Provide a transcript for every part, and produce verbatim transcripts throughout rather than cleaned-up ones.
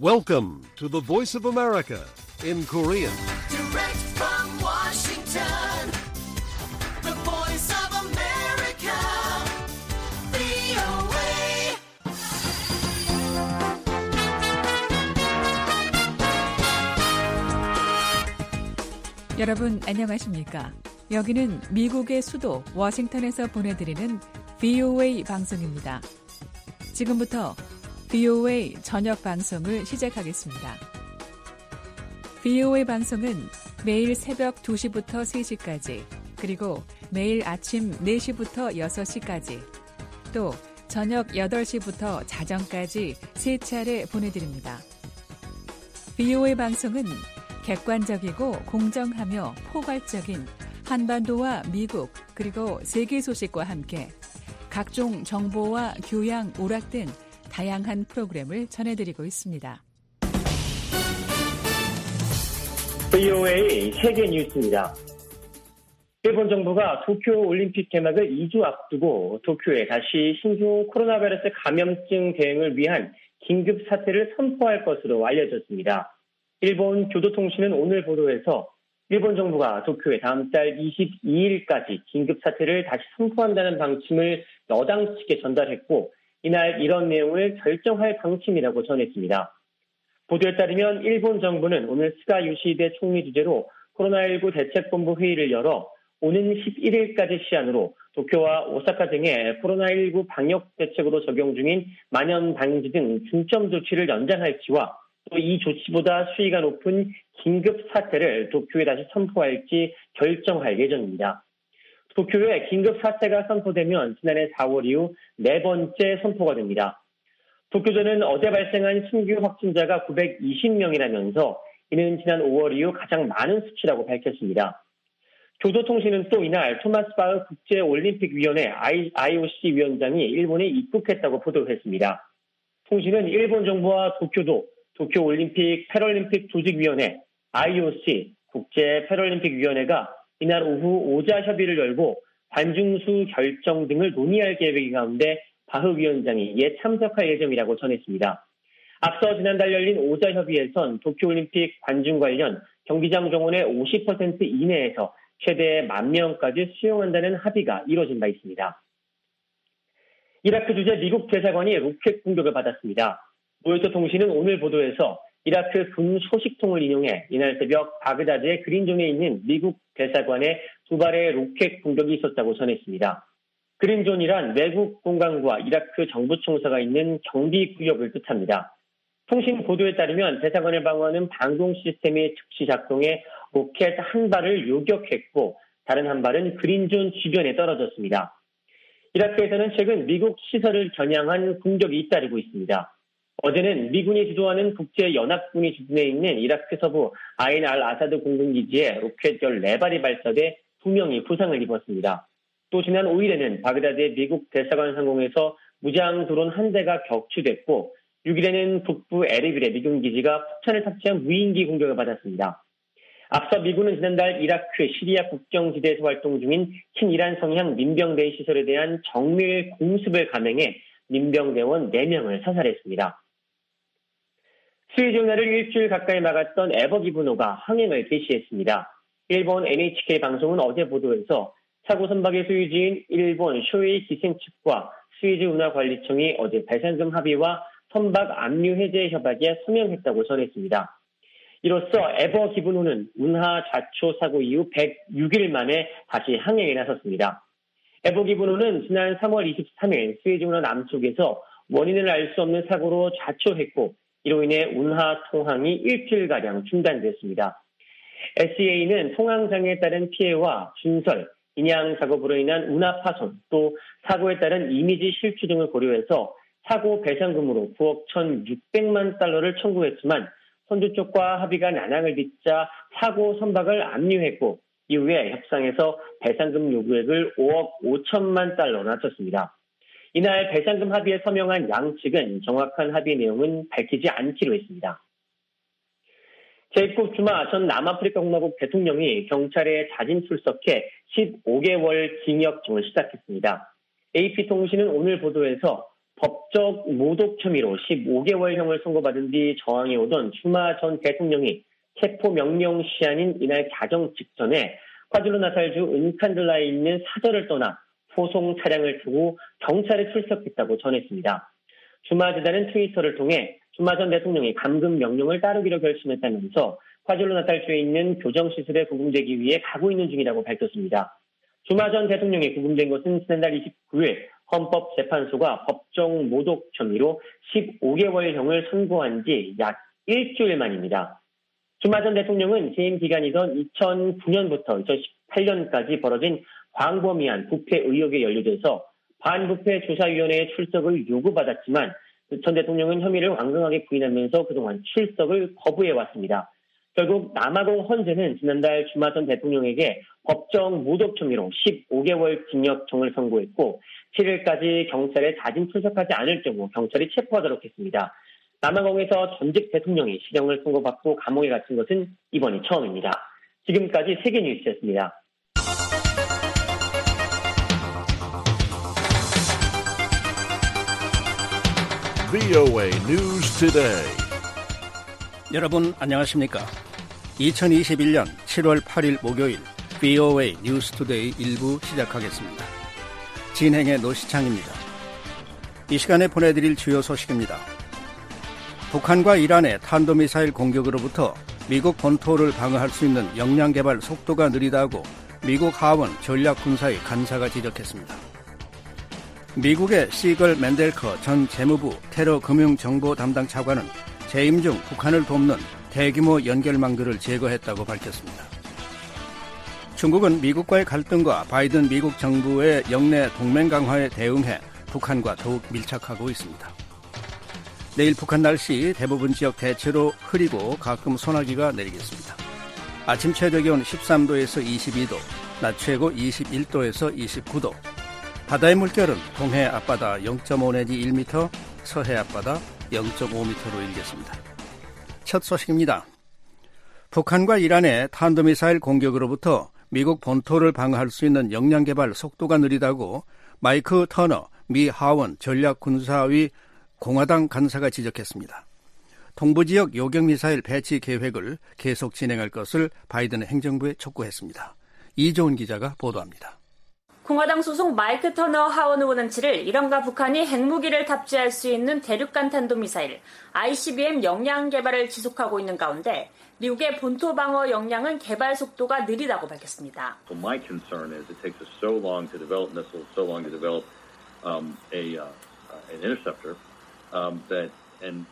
Welcome to the Voice of America in Korean. Direct from Washington, the Voice of America, 브이오에이. 여러분 안녕하십니까? 여기는 미국의 수도 워싱턴에서 보내드리는 브이오에이 방송입니다. 지금부터 브이오에이 저녁 방송을 시작하겠습니다. 브이오에이 방송은 매일 새벽 두 시부터 세 시까지, 그리고 매일 아침 네 시부터 여섯 시까지, 또 저녁 여덟 시부터 자정까지 세 차례 보내드립니다. 브이오에이 방송은 객관적이고 공정하며 포괄적인 한반도와 미국 그리고 세계 소식과 함께 각종 정보와 교양, 오락 등 다양한 프로그램을 전해드리고 있습니다. 브이오에이 세계 뉴스입니다. 일본 정부가 도쿄 올림픽 개막을 이 주 앞두고 도쿄에 다시 신종 코로나 바이러스 감염증 대응을 위한 긴급 사태를 선포할 것으로 알려졌습니다. 일본 교도통신은 오늘 보도에서 일본 정부가 도쿄에 다음 달 이십이 일까지 긴급 사태를 다시 선포한다는 방침을 여당 측에 전달했고, 이날 이런 내용을 결정할 방침이라고 전했습니다. 보도에 따르면 일본 정부는 오늘 스가 요시히데 총리 주재로 코로나십구 대책본부 회의를 열어 오는 십일 일까지 시한으로 도쿄와 오사카 등의 코로나십구 방역 대책으로 적용 중인 만연 방지 등 중점 조치를 연장할지와 또 이 조치보다 수위가 높은 긴급 사태를 도쿄에 다시 선포할지 결정할 예정입니다. 도쿄에 긴급 사태가 선포되면 지난해 사월 이후 네 번째 선포가 됩니다. 도쿄저는 어제 발생한 신규 확진자가 구백이십 명이라면서 이는 지난 오월 이후 가장 많은 수치라고 밝혔습니다. 교도통신은 또 이날 토마스 바흐 국제올림픽위원회 아이오씨 위원장이 일본에 입국했다고 보도했습니다. 통신은 일본 정부와 도쿄도, 도쿄올림픽 패럴림픽 조직위원회 아이오씨 국제패럴림픽위원회가 이날 오후 오자 협의를 열고 관중수 결정 등을 논의할 계획인 가운데 바흐 위원장이 이에 참석할 예정이라고 전했습니다. 앞서 지난달 열린 오자 협의에선 도쿄올림픽 관중 관련 경기장 정원의 오십 퍼센트 이내에서 최대 만 명까지 수용한다는 합의가 이뤄진 바 있습니다. 이라크 주재 미국 대사관이 로켓 공격을 받았습니다. 로이터 통신은 오늘 보도에서 이라크 군 소식통을 인용해 이날 새벽 바그다드의 그린존에 있는 미국 대사관에 두 발의 로켓 공격이 있었다고 전했습니다. 그린존이란 외국 공간과 이라크 정부 총사가 있는 경비 구역을 뜻합니다. 통신 보도에 따르면 대사관을 방어하는 방공 시스템이 즉시 작동해 로켓 한 발을 요격했고 다른 한 발은 그린존 주변에 떨어졌습니다. 이라크에서는 최근 미국 시설을 겨냥한 공격이 잇따르고 있습니다. 어제는 미군이 주도하는 국제연합군이 주둔해 있는 이라크 서부 아인 알 아사드 공군기지에 로켓 열네 발이 발사돼 두 명이 부상을 입었습니다. 또 지난 오 일에는 바그다드의 미국 대사관 상공에서 무장 드론 한 대가 격추됐고, 육 일에는 북부 에르빌의 미군 기지가 폭탄을 탑재한 무인기 공격을 받았습니다. 앞서 미군은 지난달 이라크 시리아 국경지대에서 활동 중인 친이란 성향 민병대 시설에 대한 정밀 공습을 감행해 민병대원 네 명을 사살했습니다. 수해지 운하를 일주일 가까이 막았던 에버 기브노가 항행을 개시했습니다. 일본 엔에이치케이 방송은 어제 보도에서 사고 선박의 소유지인 일본 쇼웨이 기생 측과 수해지 운하 관리청이 어제 배상금 합의와 선박 압류 해제 협약에 서명했다고 전했습니다. 이로써 에버 기브노는 운하 좌초 사고 이후 백육 일 만에 다시 항행에 나섰습니다. 에버 기브노는 지난 삼월 이십삼 일 수해지 운하 남쪽에서 원인을 알 수 없는 사고로 좌초했고, 이로 인해 운하 통항이 일주일가량 중단됐습니다. 에스이에이는 통항장애에 따른 피해와 준설, 인양 작업으로 인한 운하 파손, 또 사고에 따른 이미지 실추 등을 고려해서 사고 배상금으로 구억 천육백만 달러를 청구했지만 선주 쪽과 합의가 난항을 빚자 사고 선박을 압류했고, 이후에 협상에서 배상금 요구액을 오억 오천만 달러로 낮췄습니다. 이날 배상금 합의에 서명한 양측은 정확한 합의 내용은 밝히지 않기로 했습니다. 제이콥 주마 전 남아프리카 공화국 대통령이 경찰에 자진 출석해 십오 개월 징역형을 시작했습니다. 에이피통신은 오늘 보도에서 법적 모독 혐의로 십오 개월형을 선고받은 뒤 저항해 오던 슈마 전 대통령이 체포명령 시한인 이날 가정 직전에 과줄루나탈주 은칸들라에 있는 사저를 떠나 소송 차량을 두고 경찰에 출석했다고 전했습니다. 슈마 재단은 트위터를 통해 슈마 전 대통령이 감금 명령을 따르기로 결심했다면서 과줄루나탈주에 있는 교정시설에 구금되기 위해 가고 있는 중이라고 밝혔습니다. 슈마 전 대통령이 구금된 것은 지난달 이십구일 헌법재판소가 법정 모독 혐의로 십오 개월형을 선고한 지 약 일주일 만입니다. 슈마 전 대통령은 재임 기간이던 이천구년부터 이천십팔년까지 벌어진 광범위한 부패 의혹에 연루돼서 반부패 조사위원회에 출석을 요구받았지만 전 대통령은 혐의를 완강하게 부인하면서 그동안 출석을 거부해왔습니다. 결국 남아공 헌재는 지난달 슈마 전 대통령에게 법정 모독 혐의로 십오 개월 징역형을 선고했고 칠일까지 경찰에 자진 출석하지 않을 경우 경찰이 체포하도록 했습니다. 남아공에서 전직 대통령이 실형을 선고받고 감옥에 갇힌 것은 이번이 처음입니다. 지금까지 세계뉴스였습니다. 브이오에이 News Today. 여러분 안녕하십니까? 이천이십일년 칠월 팔일 목요일 브이오에이 뉴스 투데이 일부 시작하겠습니다. 진행의 노시창입니다. 이 시간에 보내드릴 주요 소식입니다. 북한과 이란의 탄도미사일 공격으로부터 미국 본토를 방어할 수 있는 역량 개발 속도가 느리다고 미국 하원 전략군사위 간사가 지적했습니다. 미국의 시걸 맨델커 전 재무부 테러 금융 정보 담당 차관은 재임 중 북한을 돕는 대규모 연결망들을 제거했다고 밝혔습니다. 중국은 미국과의 갈등과 바이든 미국 정부의 영내 동맹 강화에 대응해 북한과 더욱 밀착하고 있습니다. 내일 북한 날씨 대부분 지역 대체로 흐리고 가끔 소나기가 내리겠습니다. 아침 최저 기온 십삼도에서 이십이도, 낮 최고 이십일도에서 이십구도, 바다의 물결은 동해 앞바다 영점오 내지 일 미터, 서해 앞바다 영점오 미터로 일겠습니다. 첫 소식입니다. 북한과 이란의 탄도미사일 공격으로부터 미국 본토를 방어할 수 있는 역량 개발 속도가 느리다고 마이크 터너 미 하원 전략군사위 공화당 간사가 지적했습니다. 동부지역 요격미사일 배치 계획을 계속 진행할 것을 바이든 행정부에 촉구했습니다. 이조은 기자가 보도합니다. 공화당 소속 마이크 터너 하원 의원은 칠일 이란과 북한이 핵무기를 탑재할 수 있는 대륙간 탄도미사일 아이씨비엠 역량 개발을 지속하고 있는 가운데 미국의 본토 방어 역량은 개발 속도가 느리다고 밝혔습니다. So my concern is it takes us so long to develop missiles, so long to develop um, a uh, an interceptor um, that and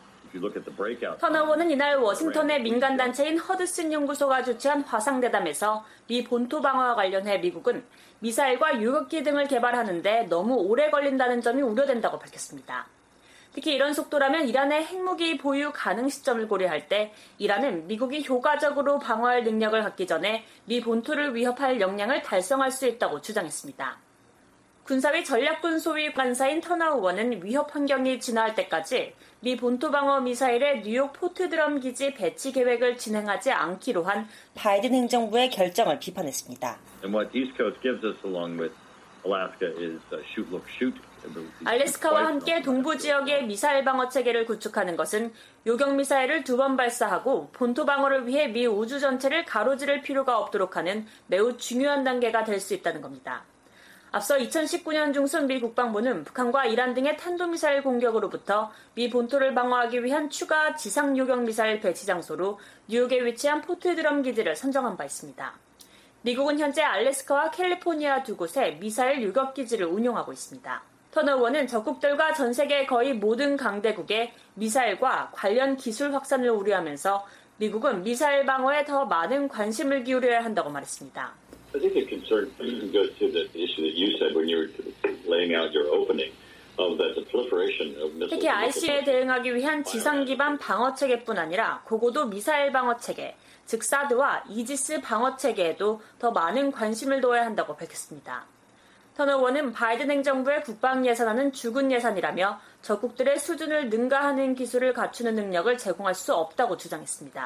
터너 의원은 이날 워싱턴의 민간단체인 허드슨 연구소가 주최한 화상대담에서 미 본토 방어와 관련해 미국은 미사일과 유격기 등을 개발하는데 너무 오래 걸린다는 점이 우려된다고 밝혔습니다. 특히 이런 속도라면 이란의 핵무기 보유 가능 시점을 고려할 때 이란은 미국이 효과적으로 방어할 능력을 갖기 전에 미 본토를 위협할 역량을 달성할 수 있다고 주장했습니다. 군사위 전략군 소위 간사인 터너 의원은 위협 환경이 진화할 때까지 미 본토 방어 미사일의 뉴욕 포트드럼 기지 배치 계획을 진행하지 않기로 한 바이든 행정부의 결정을 비판했습니다. And what East Coast gives us along with Alaska is shoot, look, shoot. 알래스카와 함께 동부 지역의 미사일 방어 체계를 구축하는 것은 요격 미사일을 두 번 발사하고 본토 방어를 위해 미 우주 전체를 가로지를 필요가 없도록 하는 매우 중요한 단계가 될 수 있다는 겁니다. 앞서 이천십구년 중순 미 국방부는 북한과 이란 등의 탄도미사일 공격으로부터 미 본토를 방어하기 위한 추가 지상 요격 미사일 배치 장소로 뉴욕에 위치한 포트드럼 기지를 선정한 바 있습니다. 미국은 현재 알래스카와 캘리포니아 두 곳에 미사일 요격 기지를 운용하고 있습니다. 터너 의원은 적국들과 전 세계 거의 모든 강대국의 미사일과 관련 기술 확산을 우려하면서 미국은 미사일 방어에 더 많은 관심을 기울여야 한다고 말했습니다. I think the concern goes to the issue that you said when you were laying out your opening of that the proliferation of missiles. 특히 아이씨비엠에 대응하기 위한 지상 기반 방어 체계뿐 아니라 고고도 미사일 방어 체계, 즉 사드와 이지스 방어 체계에도 더 많은 관심을 둬야 한다고 밝혔습니다. 터너 의원은 바이든 행정부의 국방 예산안은 죽은 예산이라며 적국들의 수준을 능가하는 기술을 갖추는 능력을 제공할 수 없다고 주장했습니다.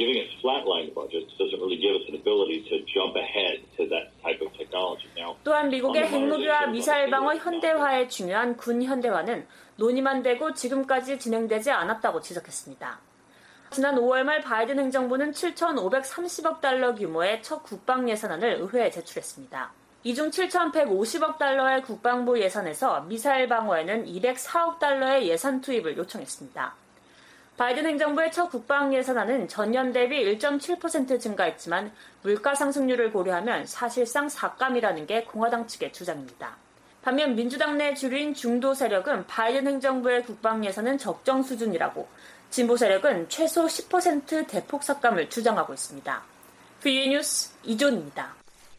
giving us flatline budgets doesn't really give us an ability to jump ahead to that type of technology. Now, 또한 미국의 핵무기와 미사일 방어 현대화에 중요한 군 현대화는 논의만 되고 지금까지 진행되지 않았다고 지적했습니다. 지난 오월 말 바이든 행정부는 칠천오백삼십억 달러 규모의 첫 국방 예산안을 의회에 제출했습니다. 이 중 칠천백오십억 달러의 국방부 예산에서 미사일 방어에는 이백사억 달러의 예산 투입을 요청했습니다. 바이든 행정부의 첫 국방 예산안은 전년 대비 일 점 칠 퍼센트 증가했지만 물가 상승률을 고려하면 사실상 삭감이라는 게 공화당 측의 주장입니다. 반면 민주당 내 주류인 중도 세력은 바이든 행정부의 국방 예산은 적정 수준이라고, 진보 세력은 최소 십 퍼센트 대폭 삭감을 주장하고 있습니다. 브이오에이 뉴스 이존입니다.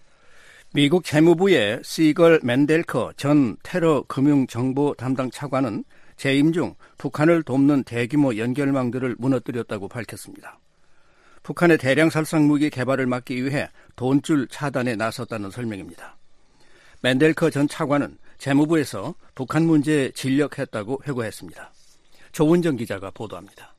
미국 재무부의 시걸 맨델커 전 테러 금융정보 담당 차관은 재임 중 북한을 돕는 대규모 연결망들을 무너뜨렸다고 밝혔습니다. 북한의 대량 살상 무기 개발을 막기 위해 돈줄 차단에 나섰다는 설명입니다. 맨델커 전 차관은 재무부에서 북한 문제에 진력했다고 회고했습니다. 조은정 기자가 보도합니다.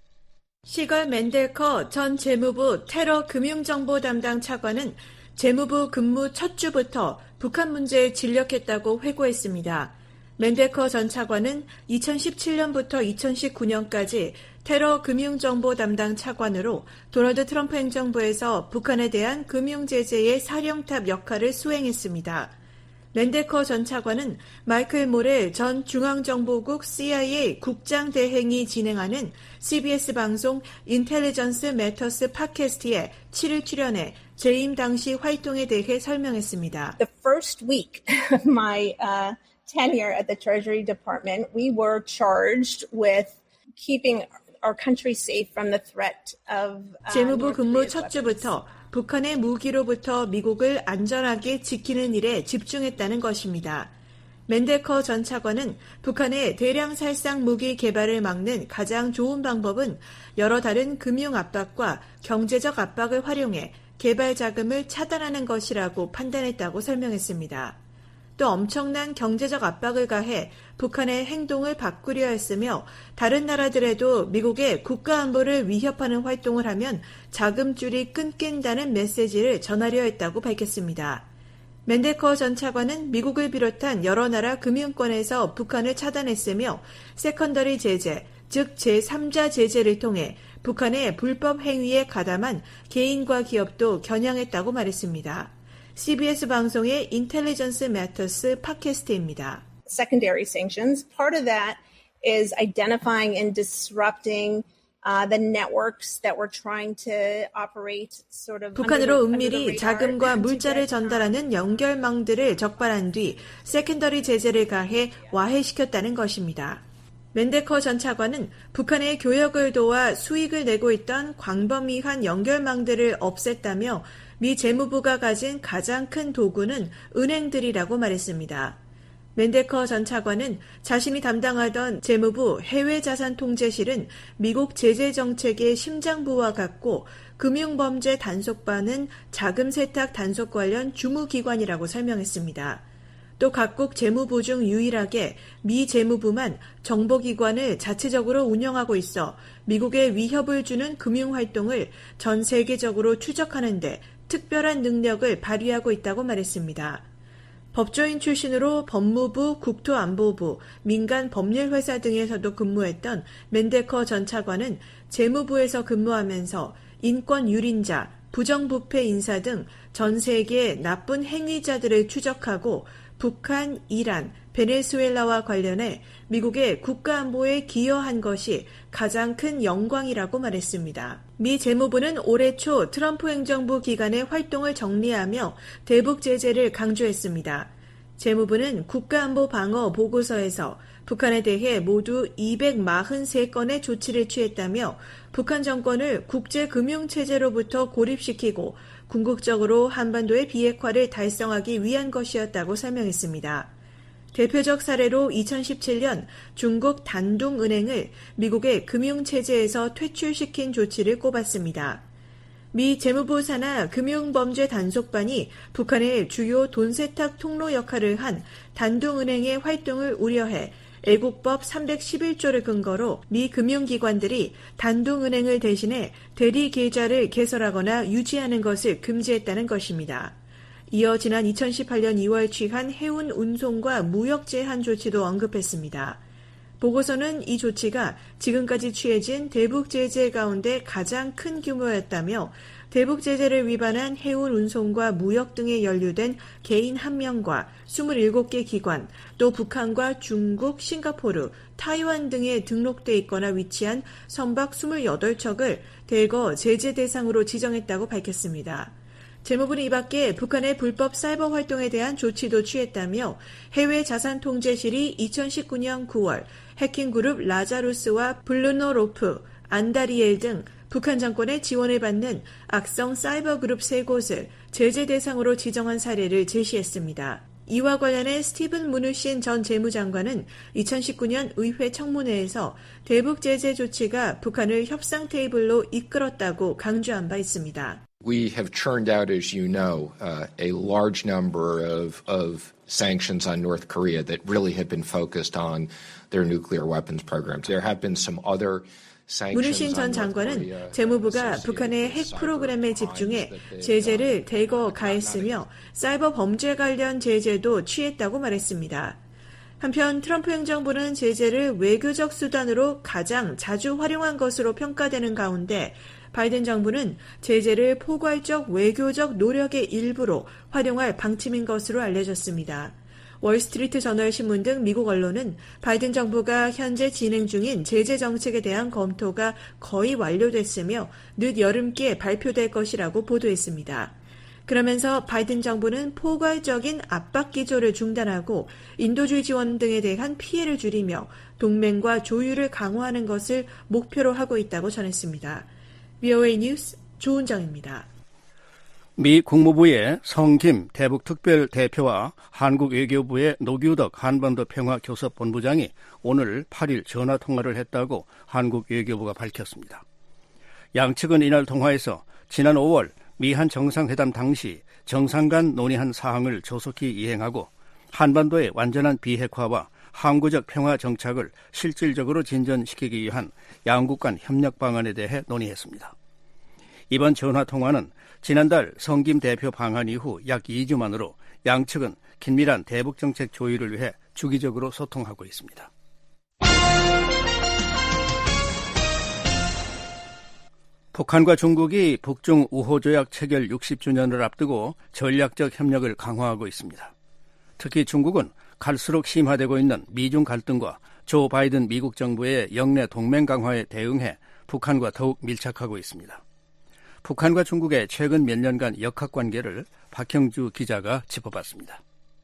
시걸 맨델커 전 재무부 테러 금융정보 담당 차관은 재무부 근무 첫 주부터 북한 문제에 진력했다고 회고했습니다. 맨델커 전 차관은 이천십칠 년부터 이천십구 년까지 테러 금융정보 담당 차관으로 도널드 트럼프 행정부에서 북한에 대한 금융제재의 사령탑 역할을 수행했습니다. 맨델커 전 차관은 마이클 모레 전 중앙정보국 씨아이에이 국장 대행이 진행하는 씨비에스 방송 인텔리전스 매터스 팟캐스트에 칠 일 출연해 재임 당시 활동에 대해 설명했습니다. The first week of my uh, tenure at the Treasury Department, we were charged with keeping our country safe from the threat of uh, 재무부 근무 첫 주부터 북한의 무기로부터 미국을 안전하게 지키는 일에 집중했다는 것입니다. 맨델커 전 차관은 북한의 대량 살상 무기 개발을 막는 가장 좋은 방법은 여러 다른 금융 압박과 경제적 압박을 활용해 개발 자금을 차단하는 것이라고 판단했다고 설명했습니다. 또 엄청난 경제적 압박을 가해 북한의 행동을 바꾸려 했으며 다른 나라들에도 미국의 국가 안보를 위협하는 활동을 하면 자금줄이 끊긴다는 메시지를 전하려 했다고 밝혔습니다. 맨델커 전 차관은 미국을 비롯한 여러 나라 금융권에서 북한을 차단했으며 세컨더리 제재, 즉 제삼자 제재를 통해 북한의 불법 행위에 가담한 개인과 기업도 겨냥했다고 말했습니다. 씨비에스 방송의 인텔리전스 매터스 팟캐스트입니다. Secondary sanctions, part of that is identifying and disrupting uh, the networks that were trying to operate sort of 북한으로 은밀히 자금과 물자를 전달하는 연결망들을 적발한 뒤 세컨더리 제재를 가해 와해시켰다는 것입니다. 맨델커 전 차관은 북한의 교역을 도와 수익을 내고 있던 광범위한 연결망들을 없앴다며 미 재무부가 가진 가장 큰 도구는 은행들이라고 말했습니다. 맨델커 전 차관은 자신이 담당하던 재무부 해외자산통제실은 미국 제재정책의 심장부와 같고 금융범죄 단속반은 자금세탁 단속 관련 주무기관이라고 설명했습니다. 또 각국 재무부 중 유일하게 미 재무부만 정보기관을 자체적으로 운영하고 있어 미국에 위협을 주는 금융활동을 전 세계적으로 추적하는 데 특별한 능력을 발휘하고 있다고 말했습니다. 법조인 출신으로 법무부, 국토안보부, 민간 법률회사 등에서도 근무했던 맨델커 전 차관은 재무부에서 근무하면서 인권 유린자, 부정부패 인사 등 전 세계 나쁜 행위자들을 추적하고 북한, 이란, 베네수엘라와 관련해 미국의 국가안보에 기여한 것이 가장 큰 영광이라고 말했습니다. 미 재무부는 올해 초 트럼프 행정부 기간의 활동을 정리하며 대북 제재를 강조했습니다. 재무부는 국가안보 방어 보고서에서 북한에 대해 모두 이백사십삼 건의 조치를 취했다며 북한 정권을 국제금융체제로부터 고립시키고 궁극적으로 한반도의 비핵화를 달성하기 위한 것이었다고 설명했습니다. 대표적 사례로 이천십칠 년 중국 단둥은행을 미국의 금융체제에서 퇴출시킨 조치를 꼽았습니다. 미 재무부 산하 금융범죄 단속반이 북한의 주요 돈세탁 통로 역할을 한 단둥은행의 활동을 우려해 애국법 삼백십일 조를 근거로 미 금융기관들이 단독은행을 대신해 대리계좌를 개설하거나 유지하는 것을 금지했다는 것입니다. 이어 지난 이천십팔 년 이월 취한 해운 운송과 무역 제한 조치도 언급했습니다. 보고서는 이 조치가 지금까지 취해진 대북 제재 가운데 가장 큰 규모였다며 대북 제재를 위반한 해운 운송과 무역 등에 연루된 개인 한 명과 스물일곱 개 기관, 또 북한과 중국, 싱가포르, 타이완 등에 등록돼 있거나 위치한 선박 이십팔 척을 대거 제재 대상으로 지정했다고 밝혔습니다. 재무부는 이 밖에 북한의 불법 사이버 활동에 대한 조치도 취했다며 해외 자산 통제실이 이천십구 년 구월 해킹 그룹 라자루스와 블루노로프, 안다리엘 등 북한 정권의 지원을 받는 악성 사이버 그룹 세 곳을 제재 대상으로 지정한 사례를 제시했습니다. 이와 관련해 스티븐 무누신 전 재무장관은 이천십구 년 의회 청문회에서 대북 제재 조치가 북한을 협상 테이블로 이끌었다고 강조한 바 있습니다. We have churned out, as you know, uh, a large number of, of sanctions on North Korea that really have been focused on their nuclear weapons programs. There have been some other 문우신 전 장관은 재무부가 북한의 핵 프로그램에 집중해 제재를 대거 가했으며 사이버 범죄 관련 제재도 취했다고 말했습니다. 한편 트럼프 행정부는 제재를 외교적 수단으로 가장 자주 활용한 것으로 평가되는 가운데 바이든 정부는 제재를 포괄적 외교적 노력의 일부로 활용할 방침인 것으로 알려졌습니다. 월스트리트 저널 신문 등 미국 언론은 바이든 정부가 현재 진행 중인 제재 정책에 대한 검토가 거의 완료됐으며 늦 여름께 발표될 것이라고 보도했습니다. 그러면서 바이든 정부는 포괄적인 압박 기조를 중단하고 인도주의 지원 등에 대한 피해를 줄이며 동맹과 조율을 강화하는 것을 목표로 하고 있다고 전했습니다. 브이오에이 뉴스 조은정입니다. 미 국무부의 성김 대북특별대표와 한국 외교부의 노규덕 한반도 평화교섭본부장이 오늘 팔 일 전화통화를 했다고 한국 외교부가 밝혔습니다. 양측은 이날 통화에서 지난 오월 미한 정상회담 당시 정상 간 논의한 사항을 조속히 이행하고 한반도의 완전한 비핵화와 항구적 평화 정착을 실질적으로 진전시키기 위한 양국 간 협력 방안에 대해 논의했습니다. 이번 전화통화는 지난달 성김 대표 방한 이후 약 이 주 만으로 양측은 긴밀한 대북정책 조율을 위해 주기적으로 소통하고 있습니다. 북한과 중국이 북중 우호조약 체결 육십 주년을 앞두고 전략적 협력을 강화하고 있습니다. 특히 중국은 갈수록 심화되고 있는 미중 갈등과 조 바이든 미국 정부의 영내 동맹 강화에 대응해 북한과 더욱 밀착하고 있습니다. 북한과 중국의 최근 몇 년간 역학관계를 박형주 기자가 짚어봤습니다.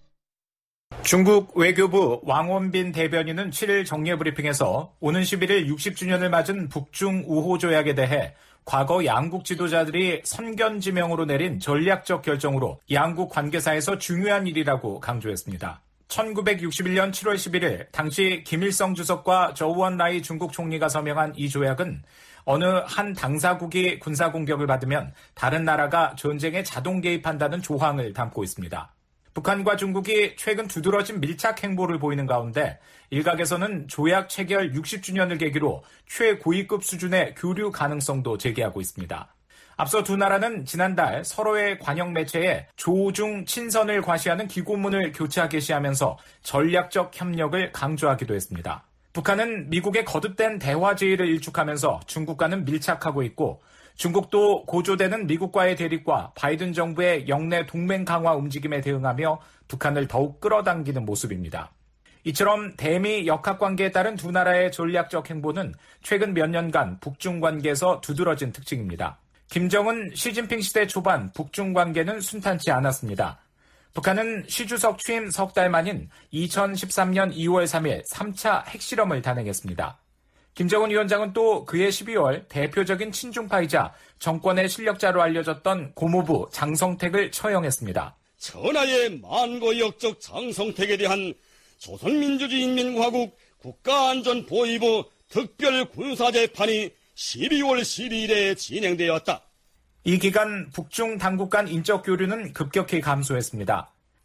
중국 외교부 왕원빈 대변인은 칠 일 정례 브리핑에서 오는 십일 일 육십 주년을 맞은 북중 우호조약에 대해 과거 양국 지도자들이 선견지명으로 내린 전략적 결정으로 양국 관계사에서 중요한 일이라고 강조했습니다. 천구백육십일 년 칠월 십일일 당시 김일성 주석과 저우언라이 중국 총리가 서명한 이 조약은 어느 한 당사국이 군사공격을 받으면 다른 나라가 전쟁에 자동 개입한다는 조항을 담고 있습니다. 북한과 중국이 최근 두드러진 밀착 행보를 보이는 가운데 일각에서는 조약 체결 육십 주년을 계기로 최고위급 수준의 교류 가능성도 제기하고 있습니다. 앞서 두 나라는 지난달 서로의 관영 매체에 조중 친선을 과시하는 기고문을 교차 게시하면서 전략적 협력을 강조하기도 했습니다. 북한은 미국의 거듭된 대화 제의를 일축하면서 중국과는 밀착하고 있고 중국도 고조되는 미국과의 대립과 바이든 정부의 영내 동맹 강화 움직임에 대응하며 북한을 더욱 끌어당기는 모습입니다. 이처럼 대미 역학관계에 따른 두 나라의 전략적 행보는 최근 몇 년간 북중 관계에서 두드러진 특징입니다. 김정은, 시진핑 시대 초반 북중 관계는 순탄치 않았습니다. 북한은 시 주석 취임 석 달 만인 이천십삼 년 이월 삼일 삼 차 핵실험을 단행했습니다. 김정은 위원장은 또 그해 십이월 대표적인 친중파이자 정권의 실력자로 알려졌던 고모부 장성택을 처형했습니다. 천하의 만고 역적 장성택에 대한 조선민주주의인민공화국 국가안전보위부 특별군사재판이 십이월 십이일에 진행되었다. 이 기간 북중 당국 간 인적 교류는 급격히 감소했습니다.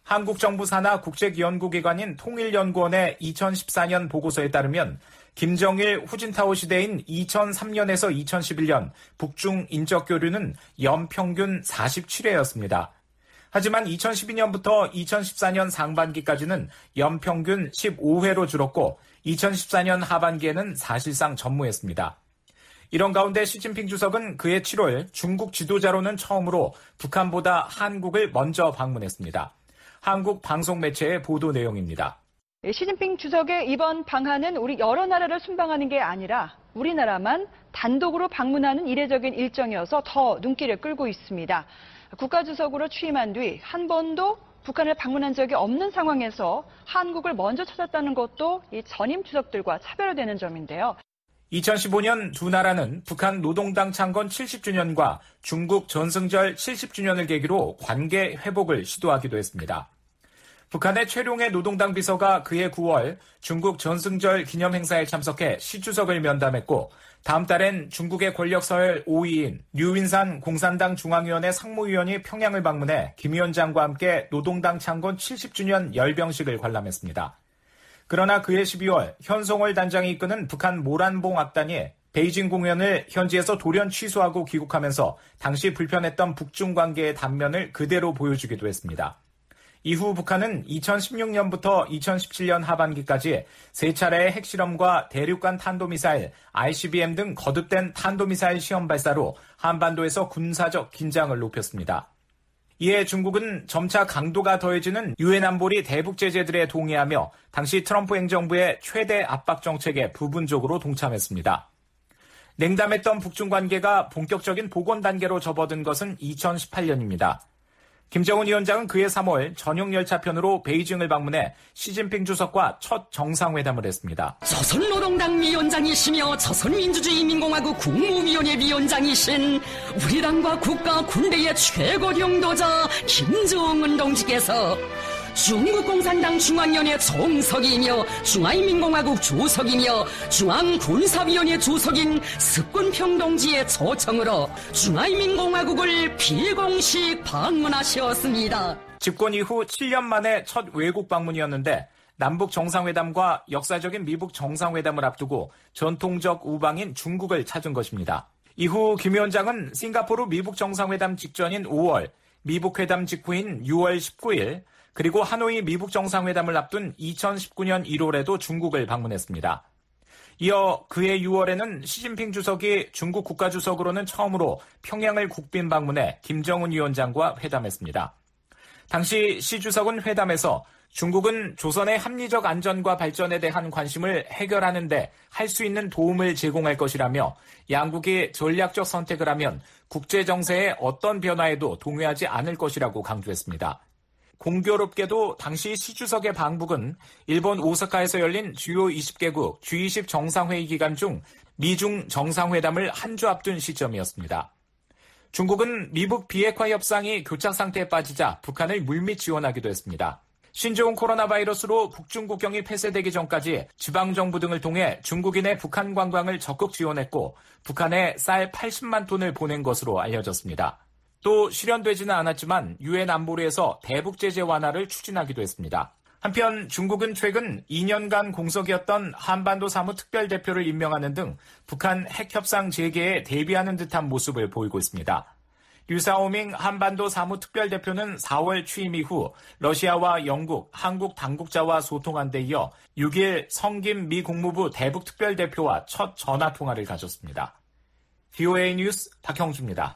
한국 정부 산하 국책연구기관인 통일연구원의 이천십사 년 보고서에 따르면 김정일 후진타오 시대인 이천삼 년에서 이천십일 년 북중 인적 교류는 연평균 사십칠 회였습니다. 하지만 이천십이 년부터 이천십사 년 상반기까지는 연평균 십오 회로 줄었고 이천십사 년 하반기에는 사실상 전무했습니다. 이런 가운데 시진핑 주석은 그해 칠월 중국 지도자로는 처음으로 북한보다 한국을 먼저 방문했습니다. 한국 방송 매체의 보도 내용입니다. 시진핑 주석의 이번 방한은 우리 여러 나라를 순방하는 게 아니라 우리나라만 단독으로 방문하는 이례적인 일정이어서 더 눈길을 끌고 있습니다. 국가주석으로 취임한 뒤 한 번도 북한을 방문한 적이 없는 상황에서 한국을 먼저 찾았다는 것도 이 전임 주석들과 차별화되는 점인데요. 이천십오 년 두 나라는 북한 노동당 창건 칠십 주년과 중국 전승절 칠십 주년을 계기로 관계 회복을 시도하기도 했습니다. 북한의 최룡해 노동당 비서가 그해 구월 중국 전승절 기념 행사에 참석해 시 주석을 면담했고 다음 달엔 중국의 권력 서열 오 위인 류윈산 공산당 중앙위원회 상무위원이 평양을 방문해 김 위원장과 함께 노동당 창건 칠십 주년 열병식을 관람했습니다. 그러나 그해 십이월 현송월 단장이 이끄는 북한 모란봉 악단이 베이징 공연을 현지에서 돌연 취소하고 귀국하면서 당시 불편했던 북중 관계의 단면을 그대로 보여주기도 했습니다. 이후 북한은 이천십육 년부터 이천십칠 년 하반기까지 세 차례의 핵실험과 대륙간 탄도미사일, 아이씨비엠 등 거듭된 탄도미사일 시험 발사로 한반도에서 군사적 긴장을 높였습니다. 이에 중국은 점차 강도가 더해지는 유엔 안보리 대북 제재들에 동의하며 당시 트럼프 행정부의 최대 압박 정책에 부분적으로 동참했습니다. 냉담했던 북중 관계가 본격적인 복원 단계로 접어든 것은 이천십팔 년입니다. 김정은 위원장은 그해 삼월 전용 열차편으로 베이징을 방문해 시진핑 주석과 첫 정상회담을 했습니다. 조선노동당 위원장이시며 조선민주주의인민공화국 국무위원회 위원장이신 우리 당과 국가 군대의 최고領導자 김정은 동지께서 중국 공산당 중앙위원회 총석이며 중화인민공화국 주석이며 중앙군사위원회 주석인 습군평 동지의 초청으로 중화인민공화국을 비공식 방문하셨습니다. 집권 이후 칠 년 만에 첫 외국 방문이었는데 남북 정상회담과 역사적인 미북 정상회담을 앞두고 전통적 우방인 중국을 찾은 것입니다. 이후 김 위원장은 싱가포르 미북 정상회담 직전인 오월, 미북 회담 직후인 유월 십구일, 그리고 하노이 미북 정상회담을 앞둔 이천십구 년 일월에도 중국을 방문했습니다. 이어 그해 유월에는 시진핑 주석이 중국 국가주석으로는 처음으로 평양을 국빈 방문해 김정은 위원장과 회담했습니다. 당시 시 주석은 회담에서 중국은 조선의 합리적 안전과 발전에 대한 관심을 해결하는 데 할 수 있는 도움을 제공할 것이라며 양국이 전략적 선택을 하면 국제 정세의 어떤 변화에도 동의하지 않을 것이라고 강조했습니다. 공교롭게도 당시 시 주석의 방북은 일본 오사카에서 열린 주요 이십 개국 지 이십 정상회의 기간 중 미중 정상회담을 한 주 앞둔 시점이었습니다. 중국은 미북 비핵화 협상이 교착 상태에 빠지자 북한을 물밑 지원하기도 했습니다. 신종 코로나 바이러스로 북중 국경이 폐쇄되기 전까지 지방정부 등을 통해 중국인의 북한 관광을 적극 지원했고 북한에 쌀 팔십만 톤을 보낸 것으로 알려졌습니다. 또 실현되지는 않았지만 유엔 안보리에서 대북 제재 완화를 추진하기도 했습니다. 한편 중국은 최근 이 년간 공석이었던 한반도 사무특별대표를 임명하는 등 북한 핵협상 재개에 대비하는 듯한 모습을 보이고 있습니다. 류사오밍 한반도 사무특별대표는 사월 취임 이후 러시아와 영국, 한국 당국자와 소통한 데 이어 육일 성김 미 국무부 대북특별대표와 첫 전화통화를 가졌습니다. 브이오에이 뉴스 박형주입니다.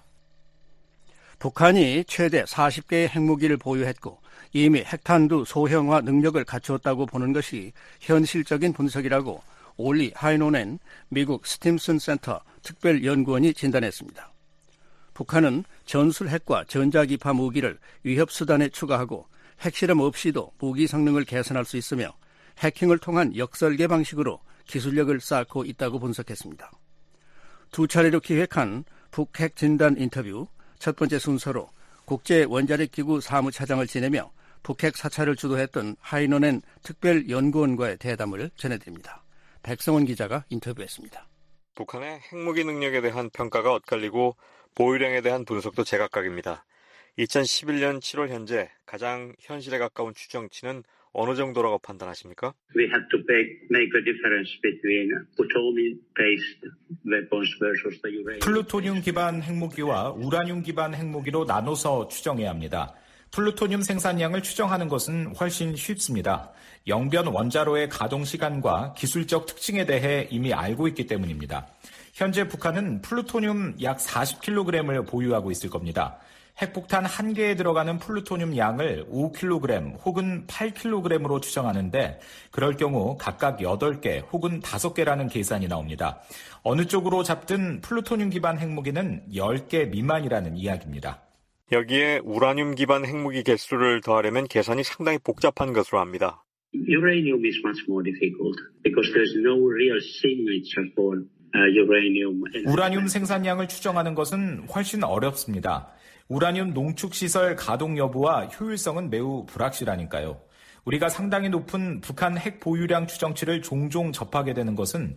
북한이 최대 사십 개의 핵무기를 보유했고 이미 핵탄두 소형화 능력을 갖추었다고 보는 것이 현실적인 분석이라고 올리 하이노넨 미국 스팀슨 센터 특별연구원이 진단했습니다. 북한은 전술핵과 전자기파 무기를 위협수단에 추가하고 핵실험 없이도 무기 성능을 개선할 수 있으며 해킹을 통한 역설계 방식으로 기술력을 쌓고 있다고 분석했습니다. 두 차례로 기획한 북핵 진단 인터뷰 첫 번째 순서로 국제원자력기구 사무차장을 지내며 북핵 사찰을 주도했던 하이노넨 특별연구원과의 대담을 전해드립니다. 백성원 기자가 인터뷰했습니다. 북한의 핵무기 능력에 대한 평가가 엇갈리고 보유량에 대한 분석도 제각각입니다. 이천십일 년 칠월 현재 가장 현실에 가까운 추정치는 어느 정도라고 판단하십니까? We have to make a difference between plutonium-based weapons versus the uranium. 플루토늄 기반 핵무기와 우라늄 기반 핵무기로 나눠서 추정해야 합니다. 플루토늄 생산량을 추정하는 것은 훨씬 쉽습니다. 영변 원자로의 가동 시간과 기술적 특징에 대해 이미 알고 있기 때문입니다. 현재 북한은 플루토늄 약 사십 킬로그램을 보유하고 있을 겁니다. 핵폭탄 한 개에 들어가는 플루토늄 양을 오 킬로그램 혹은 팔 킬로그램으로 추정하는데 그럴 경우 각각 여덟 개 혹은 다섯 개라는 계산이 나옵니다. 어느 쪽으로 잡든 플루토늄 기반 핵무기는 열 개 미만이라는 이야기입니다. 여기에 우라늄 기반 핵무기 개수를 더하려면 계산이 상당히 복잡한 것으로 압니다. Uranium is much more difficult because there's no real signature for uh, uranium. 우라늄 생산량을 추정하는 것은 훨씬 어렵습니다. 우라늄 농축시설 가동 여부와 효율성은 매우 불확실하니까요. 우리가 상당히 높은 북한 핵 보유량 추정치를 종종 접하게 되는 것은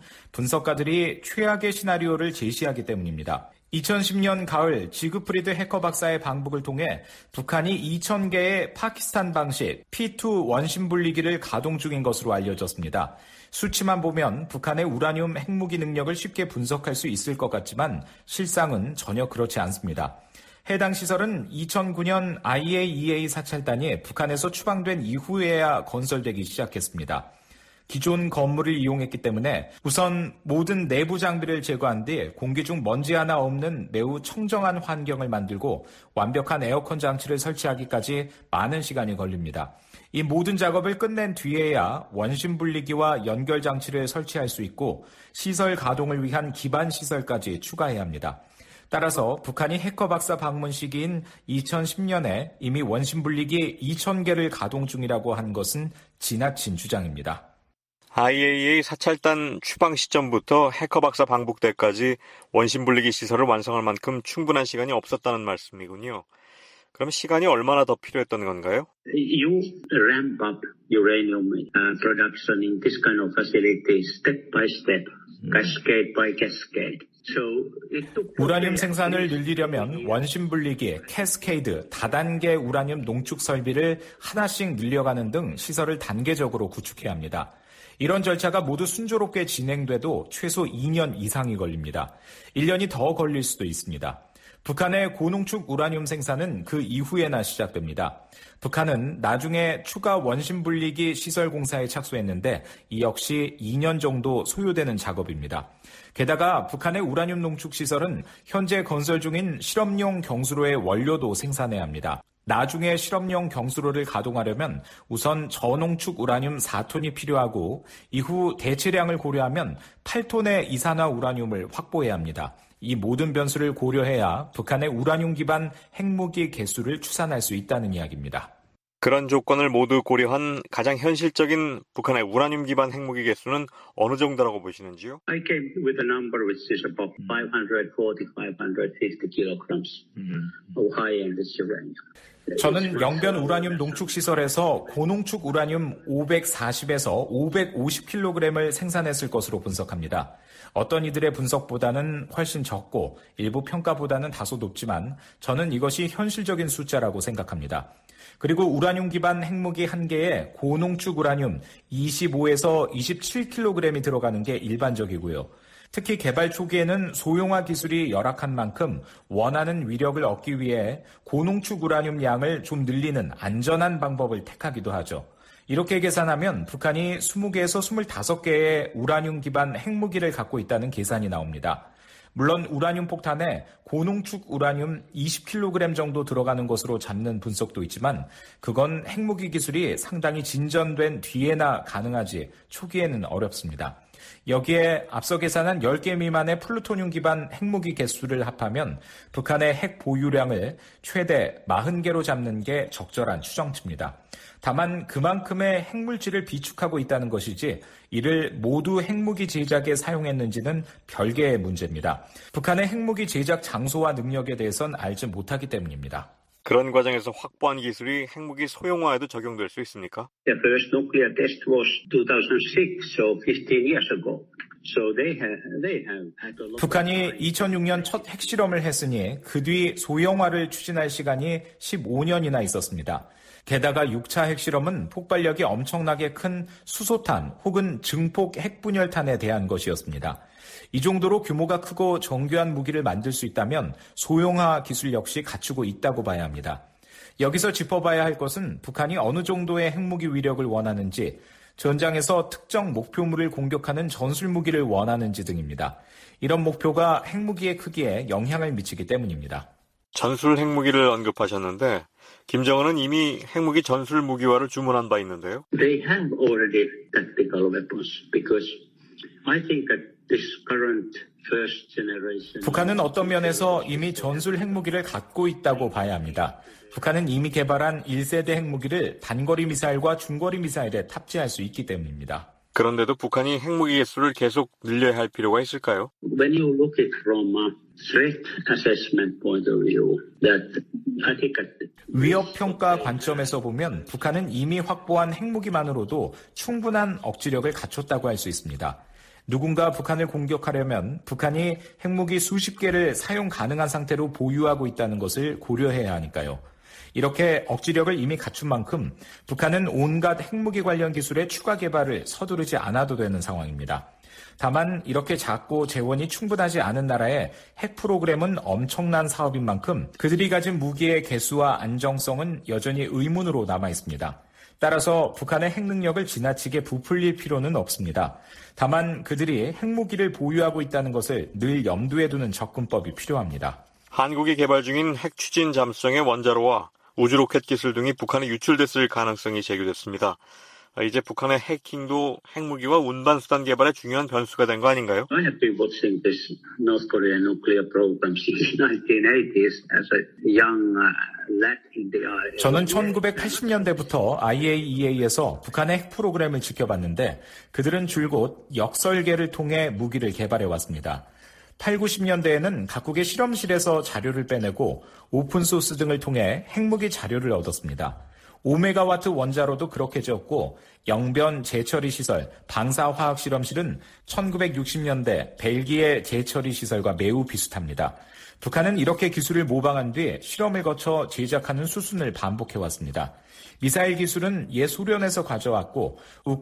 분석가들이 최악의 시나리오를 제시하기 때문입니다. 이천십 년 가을 지그프리드 해커 박사의 방북을 통해 북한이 이천 개의 파키스탄 방식 피 투 원심 분리기를 가동 중인 것으로 알려졌습니다. 수치만 보면 북한의 우라늄 핵무기 능력을 쉽게 분석할 수 있을 것 같지만 실상은 전혀 그렇지 않습니다. 해당 시설은 이천구 년 아이에이이에이 사찰단이 북한에서 추방된 이후에야 건설되기 시작했습니다. 기존 건물을 이용했기 때문에 우선 모든 내부 장비를 제거한 뒤 공기 중 먼지 하나 없는 매우 청정한 환경을 만들고 완벽한 에어컨 장치를 설치하기까지 많은 시간이 걸립니다. 이 모든 작업을 끝낸 뒤에야 원심 분리기와 연결 장치를 설치할 수 있고 시설 가동을 위한 기반 시설까지 추가해야 합니다. 따라서 북한이 해커 박사 방문 시기인 이천십 년에 이미 원심 분리기 이천 개를 가동 중이라고 한 것은 지나친 주장입니다. 아이에이이에이 사찰단 추방 시점부터 해커 박사 방북 때까지 원심 분리기 시설을 완성할 만큼 충분한 시간이 없었다는 말씀이군요. 그럼 시간이 얼마나 더 필요했던 건가요? You ramp up uranium uh, production in this kind of facilities step by step, cascade by cascade. 우라늄 생산을 늘리려면 원심 분리기, 캐스케이드, 다단계 우라늄 농축 설비를 하나씩 늘려가는 등 시설을 단계적으로 구축해야 합니다. 이런 절차가 모두 순조롭게 진행돼도 최소 이 년 이상이 걸립니다. 일 년이 더 걸릴 수도 있습니다. 북한의 고농축 우라늄 생산은 그 이후에나 시작됩니다. 북한은 나중에 추가 원심 분리기 시설 공사에 착수했는데 이 역시 이 년 정도 소요되는 작업입니다. 게다가 북한의 우라늄 농축 시설은 현재 건설 중인 실험용 경수로의 원료도 생산해야 합니다. 나중에 실험용 경수로를 가동하려면 우선 저농축 우라늄 사 톤이 필요하고 이후 대체량을 고려하면 팔 톤의 이산화 우라늄을 확보해야 합니다. 이 모든 변수를 고려해야 북한의 우라늄 기반 핵무기 개수를 추산할 수 있다는 이야기입니다. 그런 조건을 모두 고려한 가장 현실적인 북한의 우라늄 기반 핵무기 개수는 어느 정도라고 보시는지요? I came with a number which is about five forty, five fifty kilograms of high-end uranium. 저는 영변 우라늄 농축 시설에서 고농축 우라늄 오백사십에서 오백오십 킬로그램을 생산했을 것으로 분석합니다. 어떤 이들의 분석보다는 훨씬 적고 일부 평가보다는 다소 높지만 저는 이것이 현실적인 숫자라고 생각합니다. 그리고 우라늄 기반 핵무기 한 개에 고농축 우라늄 이십오에서 이십칠 킬로그램이 들어가는 게 일반적이고요. 특히 개발 초기에는 소형화 기술이 열악한 만큼 원하는 위력을 얻기 위해 고농축 우라늄 양을 좀 늘리는 안전한 방법을 택하기도 하죠. 이렇게 계산하면 북한이 이십 개에서 이십오 개의 우라늄 기반 핵무기를 갖고 있다는 계산이 나옵니다. 물론 우라늄 폭탄에 고농축 우라늄 이십 킬로그램 정도 들어가는 것으로 잡는 분석도 있지만 그건 핵무기 기술이 상당히 진전된 뒤에나 가능하지 초기에는 어렵습니다. 여기에 앞서 계산한 열 개 미만의 플루토늄 기반 핵무기 개수를 합하면 북한의 핵 보유량을 최대 사십 개로 잡는 게 적절한 추정치입니다. 다만 그만큼의 핵물질을 비축하고 있다는 것이지 이를 모두 핵무기 제작에 사용했는지는 별개의 문제입니다. 북한의 핵무기 제작 장소와 능력에 대해선 알지 못하기 때문입니다. 그런 과정에서 확보한 기술이 핵무기 소형화에도 적용될 수 있습니까? The first nuclear test was two thousand six, so fifteen years ago. So they have, they have had a lot. 북한이 이천육 년 첫 핵실험을 했으니 그 뒤 소형화를 추진할 시간이 십오 년이나 있었습니다. 게다가 육 차 핵실험은 폭발력이 엄청나게 큰 수소탄 혹은 증폭 핵분열탄에 대한 것이었습니다. 이 정도로 규모가 크고 정교한 무기를 만들 수 있다면 소형화 기술 역시 갖추고 있다고 봐야 합니다. 여기서 짚어봐야 할 것은 북한이 어느 정도의 핵무기 위력을 원하는지, 전장에서 특정 목표물을 공격하는 전술무기를 원하는지 등입니다. 이런 목표가 핵무기의 크기에 영향을 미치기 때문입니다. 전술 핵무기를 언급하셨는데 김정은은 이미 핵무기 전술 무기화를 주문한 바 있는데요. They have already tactical weapons because I think that this current first generation. 북한은 어떤 면에서 이미 전술 핵무기를 갖고 있다고 봐야 합니다. 북한은 이미 개발한 일 세대 핵무기를 단거리 미사일과 중거리 미사일에 탑재할 수 있기 때문입니다. 그런데도 북한이 핵무기 개수를 계속 늘려야 할 필요가 있을까요? When you look at it from a threat assessment point of view, that I think that 위협 평가 관점에서 보면 북한은 이미 확보한 핵무기만으로도 충분한 억지력을 갖췄다고 할 수 있습니다. 누군가 북한을 공격하려면 북한이 핵무기 수십 개를 사용 가능한 상태로 보유하고 있다는 것을 고려해야 하니까요. 이렇게 억지력을 이미 갖춘 만큼 북한은 온갖 핵무기 관련 기술의 추가 개발을 서두르지 않아도 되는 상황입니다. 다만 이렇게 작고 재원이 충분하지 않은 나라의 핵 프로그램은 엄청난 사업인 만큼 그들이 가진 무기의 개수와 안정성은 여전히 의문으로 남아 있습니다. 따라서 북한의 핵 능력을 지나치게 부풀릴 필요는 없습니다. 다만 그들이 핵무기를 보유하고 있다는 것을 늘 염두에 두는 접근법이 필요합니다. 한국이 개발 중인 핵 추진 잠수정의 원자로와 우주로켓 기술 등이 북한에 유출됐을 가능성이 제기됐습니다. 이제 북한의 해킹도 핵무기와 운반수단 개발에 중요한 변수가 된 거 아닌가요? I have been watching this North Korean nuclear program since nineteen eighties as a young lad in the eye. 저는 천구백팔십 년대부터 아이에이이에이에서 북한의 핵 프로그램을 지켜봤는데 그들은 줄곧 역설계를 통해 무기를 개발해왔습니다. 팔, 구십 년대에는 각국의 실험실에서 자료를 빼내고 오픈소스 등을 통해 핵무기 자료를 얻었습니다. 오 메가와트 원자로도 그렇게 지었고 영변 재처리 시설, 방사화학 실험실은 천구백육십 년대 벨기에 재처리 시설과 매우 비슷합니다. 북한은 이렇게 기술을 모방한 뒤 실험을 거쳐 제작하는 수순을 반복해왔습니다. 미사일 기술은 옛 소련에서 가져왔고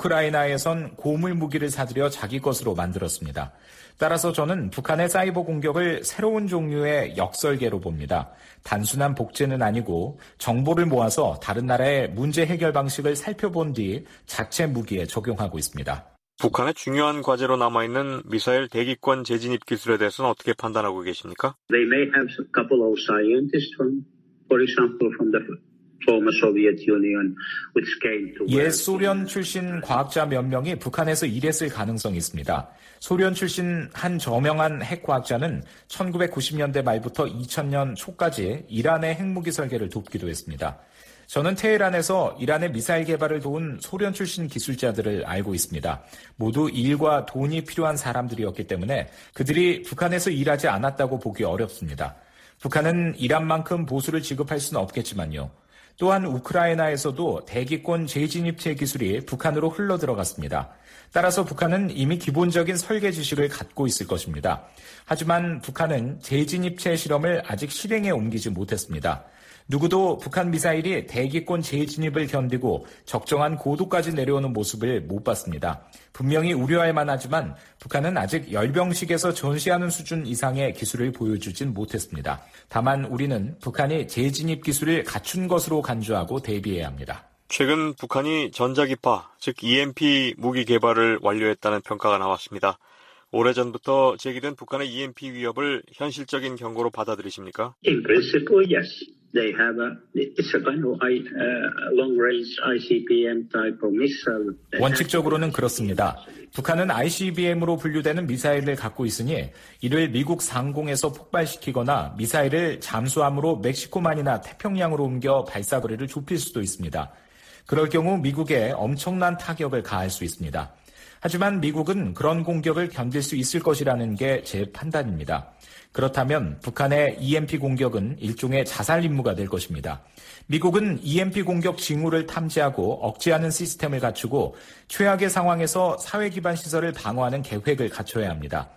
우크라이나에선 고물 무기를 사들여 자기 것으로 만들었습니다. 따라서 저는 북한의 사이버 공격을 새로운 종류의 역설계로 봅니다. 단순한 복제는 아니고 정보를 모아서 다른 나라의 문제 해결 방식을 살펴본 뒤 자체 무기에 적용하고 있습니다. 북한의 중요한 과제로 남아있는 미사일 대기권 재진입 기술에 대해서는 어떻게 판단하고 계십니까? They may have a couple of scientists from, for example, from the former Soviet Union, which came to. 옛 소련 출신 과학자 몇 명이 북한에서 일했을 가능성이 있습니다. 소련 출신 한 저명한 핵과학자는 천구백구십 년대 말부터 이천 년 초까지 이란의 핵무기 설계를 돕기도 했습니다. 저는 테헤란에서 이란의 미사일 개발을 도운 소련 출신 기술자들을 알고 있습니다. 모두 일과 돈이 필요한 사람들이었기 때문에 그들이 북한에서 일하지 않았다고 보기 어렵습니다. 북한은 이란만큼 보수를 지급할 수는 없겠지만요. 또한 우크라이나에서도 대기권 재진입체 기술이 북한으로 흘러들어갔습니다. 따라서 북한은 이미 기본적인 설계 지식을 갖고 있을 것입니다. 하지만 북한은 재진입체 실험을 아직 실행에 옮기지 못했습니다. 누구도 북한 미사일이 대기권 재진입을 견디고 적정한 고도까지 내려오는 모습을 못 봤습니다. 분명히 우려할 만하지만 북한은 아직 열병식에서 전시하는 수준 이상의 기술을 보여주진 못했습니다. 다만 우리는 북한이 재진입 기술을 갖춘 것으로 간주하고 대비해야 합니다. 최근 북한이 전자기파, 즉 이엠피 무기 개발을 완료했다는 평가가 나왔습니다. 오래전부터 제기된 북한의 이엠피 위협을 현실적인 경고로 받아들이십니까? In principle, yes. They have a, it's a kind of uh, long-range 아이씨비엠 type of missile. 원칙적으로는 그렇습니다. 북한은 아이씨비엠으로 분류되는 미사일을 갖고 있으니 이를 미국 상공에서 폭발시키거나 미사일을 잠수함으로 멕시코만이나 태평양으로 옮겨 발사거리를 좁힐 수도 있습니다. 그럴 경우 미국에 엄청난 타격을 가할 수 있습니다. 하지만 미국은 그런 공격을 견딜 수 있을 것이라는 게 제 판단입니다. 그렇다면 북한의 이엠피 공격은 일종의 자살 임무가 될 것입니다. 미국은 이엠피 공격 징후를 탐지하고 억제하는 시스템을 갖추고 최악의 상황에서 사회 기반 시설을 방어하는 계획을 갖춰야 합니다.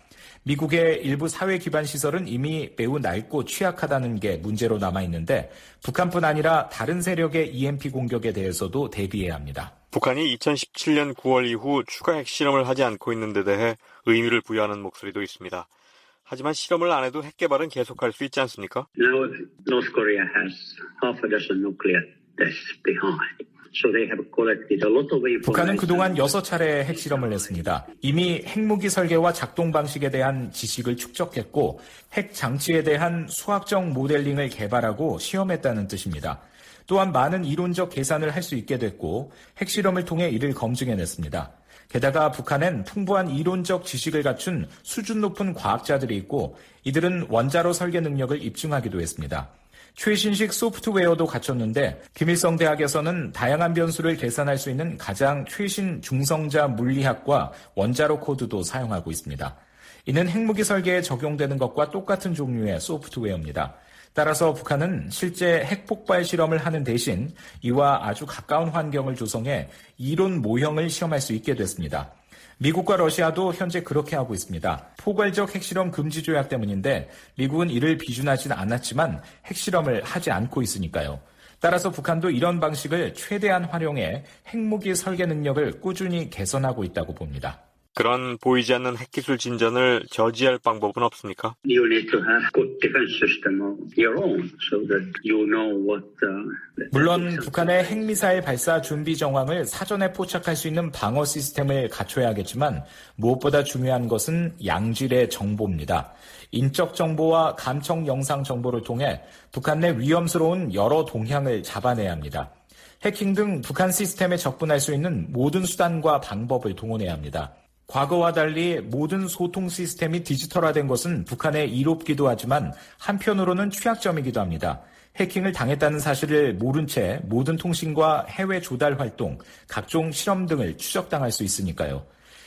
미국의 일부 사회 기반 시설은 이미 매우 낡고 취약하다는 게 문제로 남아있는데 북한뿐 아니라 다른 세력의 이엠피 공격에 대해서도 대비해야 합니다. 북한이 이천십칠 년 구월 이후 추가 핵실험을 하지 않고 있는 데 대해 의미를 부여하는 목소리도 있습니다. 하지만 실험을 안 해도 핵 개발은 계속할 수 있지 않습니까? Now North Korea has half a dozen nuclear tests behind. So they have collected a lot of information. 북한은 그동안 여섯 차례 핵실험을 했습니다. 이미 핵무기 설계와 작동 방식에 대한 지식을 축적했고 핵 장치에 대한 수학적 모델링을 개발하고 시험했다는 뜻입니다. 또한 많은 이론적 계산을 할 수 있게 됐고 핵실험을 통해 이를 검증해냈습니다. 게다가 북한엔 풍부한 이론적 지식을 갖춘 수준 높은 과학자들이 있고 이들은 원자로 설계 능력을 입증하기도 했습니다. 최신식 소프트웨어도 갖췄는데 김일성 대학에서는 다양한 변수를 계산할 수 있는 가장 최신 중성자 물리학과 원자로 코드도 사용하고 있습니다. 이는 핵무기 설계에 적용되는 것과 똑같은 종류의 소프트웨어입니다. 따라서 북한은 실제 핵폭발 실험을 하는 대신 이와 아주 가까운 환경을 조성해 이론 모형을 시험할 수 있게 됐습니다. 미국과 러시아도 현재 그렇게 하고 있습니다. 포괄적 핵실험 금지 조약 때문인데 미국은 이를 비준하진 않았지만 핵실험을 하지 않고 있으니까요. 따라서 북한도 이런 방식을 최대한 활용해 핵무기 설계 능력을 꾸준히 개선하고 있다고 봅니다. 그런 보이지 않는 핵기술 진전을 저지할 방법은 없습니까? You need to have good defense system of your own so that you know what. Uh, 물론 북한의 핵미사일 발사 준비 정황을 사전에 포착할 수 있는 방어 시스템을 갖춰야겠지만 무엇보다 중요한 것은 양질의 정보입니다. 인적 정보와 감청 영상 정보를 통해 북한 내 위험스러운 여러 동향을 잡아내야 합니다. 해킹 등 북한 시스템에 접근할 수 있는 모든 수단과 방법을 동원해야 합니다. 과거와 달리 모든 소통 시스템이 디지털화된 것은 북한의 이롭기도 하지만 한편으로는 취약점이기도 합니다. 해킹을 당했다는 사실을 모른 채 모든 통신과 해외 조달 활동, 각종 실험 등을 추적당할 수 있으니까요.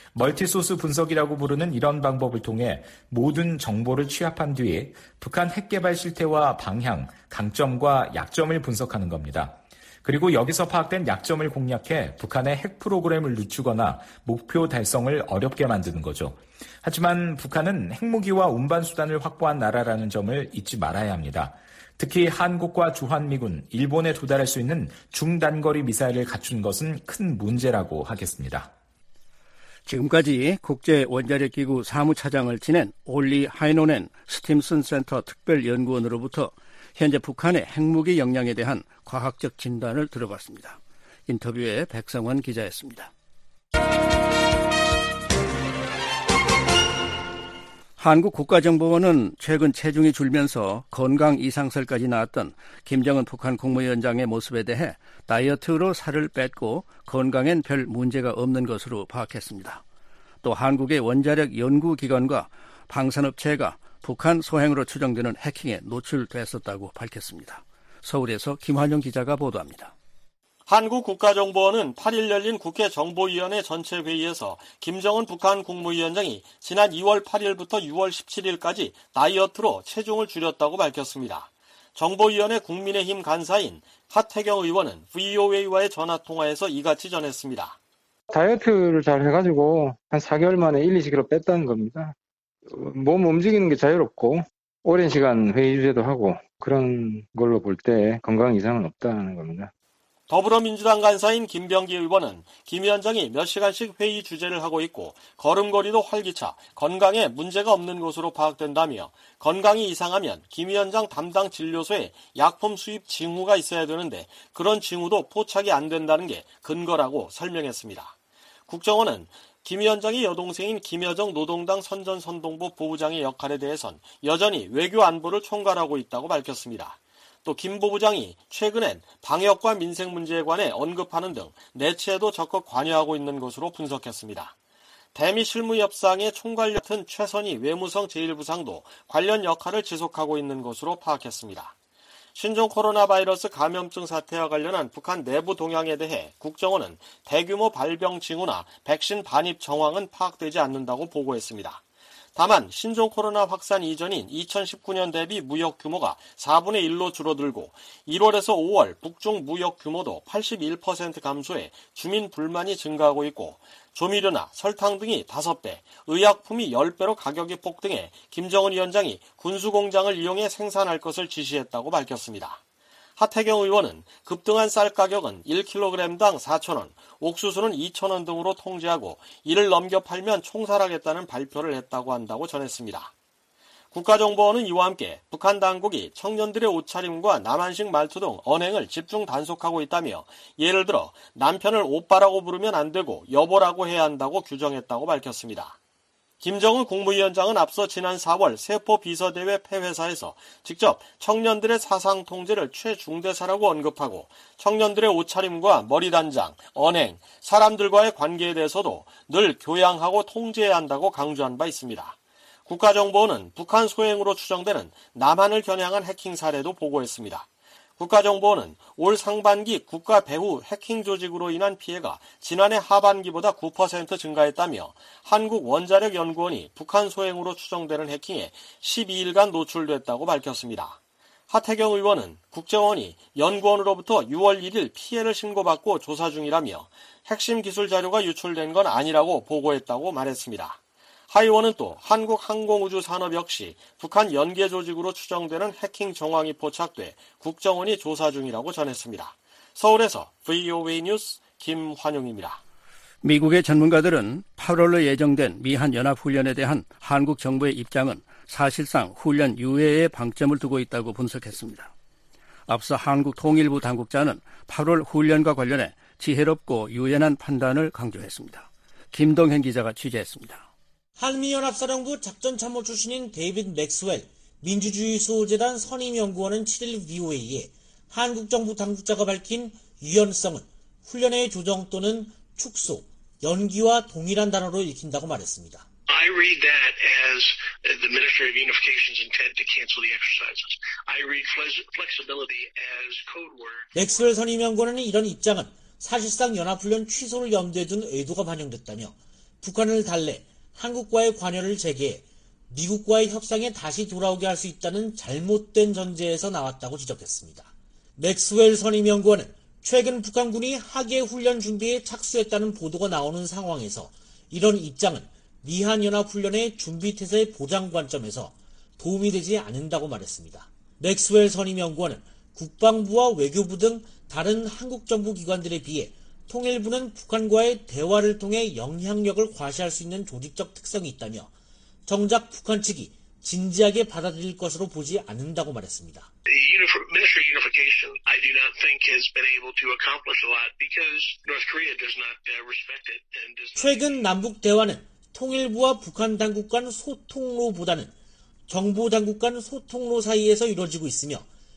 멀티소스 분석이라고 부르는 이런 방법을 통해 모든 정보를 취합한 뒤에 북한 핵 개발 실태와 방향, 강점과 약점을 분석하는 겁니다. 그리고 여기서 파악된 약점을 공략해 북한의 핵 프로그램을 늦추거나 목표 달성을 어렵게 만드는 거죠. 하지만 북한은 핵무기와 운반 수단을 확보한 나라라는 점을 잊지 말아야 합니다. 특히 한국과 주한미군, 일본에 도달할 수 있는 중단거리 미사일을 갖춘 것은 큰 문제라고 하겠습니다. 지금까지 국제원자력기구 사무차장을 지낸 올리 하이노넨 스팀슨 센터 특별연구원으로부터 현재 북한의 핵무기 역량에 대한 과학적 진단을 들어봤습니다. 인터뷰에 백성원 기자였습니다. 한국 국가정보원은 최근 체중이 줄면서 건강 이상설까지 나왔던 김정은 북한 국무위원장의 모습에 대해 다이어트로 살을 뺐고 건강엔 별 문제가 없는 것으로 파악했습니다. 또 한국의 원자력 연구기관과 방산업체가 북한 소행으로 추정되는 해킹에 노출됐었다고 밝혔습니다. 서울에서 김환영 기자가 보도합니다. 한국국가정보원은 팔 일 열린 국회 정보위원회 전체 회의에서 김정은 북한 국무위원장이 지난 이월 팔일부터 유월 십칠일까지 다이어트로 체중을 줄였다고 밝혔습니다. 정보위원회 국민의힘 간사인 하태경 의원은 브이오에이와의 전화통화에서 이같이 전했습니다. 다이어트를 잘 해가지고 한 사 개월 만에 일, 이십 킬로그램 뺐다는 겁니다. 몸 움직이는 게 자유롭고 오랜 시간 회의 주제도 하고 그런 걸로 볼 때 건강 이상은 없다는 겁니다. 더불어민주당 간사인 김병기 의원은 김 위원장이 몇 시간씩 회의 주재를 하고 있고 걸음걸이도 활기차 건강에 문제가 없는 것으로 파악된다며 건강이 이상하면 김 위원장 담당 진료소에 약품 수입 징후가 있어야 되는데 그런 징후도 포착이 안 된다는 게 근거라고 설명했습니다. 국정원은 김 위원장이 여동생인 김여정 노동당 선전선동부 부부장의 역할에 대해선 여전히 외교 안보를 총괄하고 있다고 밝혔습니다. 또 김 부부장이 최근엔 방역과 민생 문제에 관해 언급하는 등 내치에도 적극 관여하고 있는 것으로 분석했습니다. 대미 실무협상의 총괄 맡은 최선희 외무성 제일 부상도 관련 역할을 지속하고 있는 것으로 파악했습니다. 신종 코로나 바이러스 감염증 사태와 관련한 북한 내부 동향에 대해 국정원은 대규모 발병 징후나 백신 반입 정황은 파악되지 않는다고 보고했습니다. 다만 신종 코로나 확산 이전인 이천십구 년 대비 무역 규모가 사분의 일로 줄어들고 일월에서 오월 북중 무역 규모도 팔십일 퍼센트 감소해 주민 불만이 증가하고 있고 조미료나 설탕 등이 다섯 배, 의약품이 십 배로 가격이 폭등해 김정은 위원장이 군수공장을 이용해 생산할 것을 지시했다고 밝혔습니다. 하태경 의원은 급등한 쌀 가격은 일 킬로그램당 사천 원, 옥수수는 이천 원 등으로 통제하고 이를 넘겨 팔면 총살하겠다는 발표를 했다고 한다고 전했습니다. 국가정보원은 이와 함께 북한 당국이 청년들의 옷차림과 남한식 말투 등 언행을 집중 단속하고 있다며 예를 들어 남편을 오빠라고 부르면 안 되고 여보라고 해야 한다고 규정했다고 밝혔습니다. 김정은 국무위원장은 앞서 지난 사월 세포 비서대회 폐회사에서 직접 청년들의 사상 통제를 최중대사라고 언급하고 청년들의 옷차림과 머리단장, 언행, 사람들과의 관계에 대해서도 늘 교양하고 통제해야 한다고 강조한 바 있습니다. 국가정보원은 북한 소행으로 추정되는 남한을 겨냥한 해킹 사례도 보고했습니다. 국가정보원은 올 상반기 국가 배후 해킹 조직으로 인한 피해가 지난해 하반기보다 구 퍼센트 증가했다며 한국원자력연구원이 북한 소행으로 추정되는 해킹에 십이 일간 노출됐다고 밝혔습니다. 하태경 의원은 국정원이 연구원으로부터 유월 일일 피해를 신고받고 조사 중이라며 핵심 기술 자료가 유출된 건 아니라고 보고했다고 말했습니다. 하 의원은 또 한국항공우주산업 역시 북한 연계 조직으로 추정되는 해킹 정황이 포착돼 국정원이 조사 중이라고 전했습니다. 서울에서 브이오에이 뉴스 김환용입니다. 미국의 전문가들은 팔월로 예정된 미한 연합훈련에 대한 한국 정부의 입장은 사실상 훈련 유예에 방점을 두고 있다고 분석했습니다. 앞서 한국 통일부 당국자는 팔월 훈련과 관련해 지혜롭고 유연한 판단을 강조했습니다. 김동현 기자가 취재했습니다. 한미연합사령부 작전참모 출신인 데이빗 맥스웰 민주주의수호재단 선임연구원은 칠일 브이오에이에 한국 정부 당국자가 밝힌 유연성은 훈련의 조정 또는 축소, 연기와 동일한 단어로 읽힌다고 말했습니다. I read that as the Ministry of Unification's intent to cancel the exercises. I read flexibility as code word. 맥스웰 선임연구원은 이런 입장은 사실상 연합훈련 취소를 염두에 둔 의도가 반영됐다며 북한을 달래 한국과의 관여를 재개해 미국과의 협상에 다시 돌아오게 할 수 있다는 잘못된 전제에서 나왔다고 지적했습니다. 맥스웰 선임연구원은 최근 북한군이 하계 훈련 준비에 착수했다는 보도가 나오는 상황에서 이런 입장은 미한연합훈련의 준비태세의 보장 관점에서 도움이 되지 않는다고 말했습니다. 맥스웰 선임연구원은 국방부와 외교부 등 다른 한국 정부 기관들에 비해 통일부는 북한과의 대화를 통해 영향력을 과시할 수 있는 조직적 특성이 있다며 정작 북한 측이 진지하게 받아들일 것으로 보지 않는다고 말했습니다. The Ministry of Unification, I do not think has been able to accomplish a lot because North Korea does not respect it and does not. 최근 남북 대화는 통일부와 북한 당국 간 소통로보다는 정보 당국 간 소통로 사이에서 이루어지고 있으며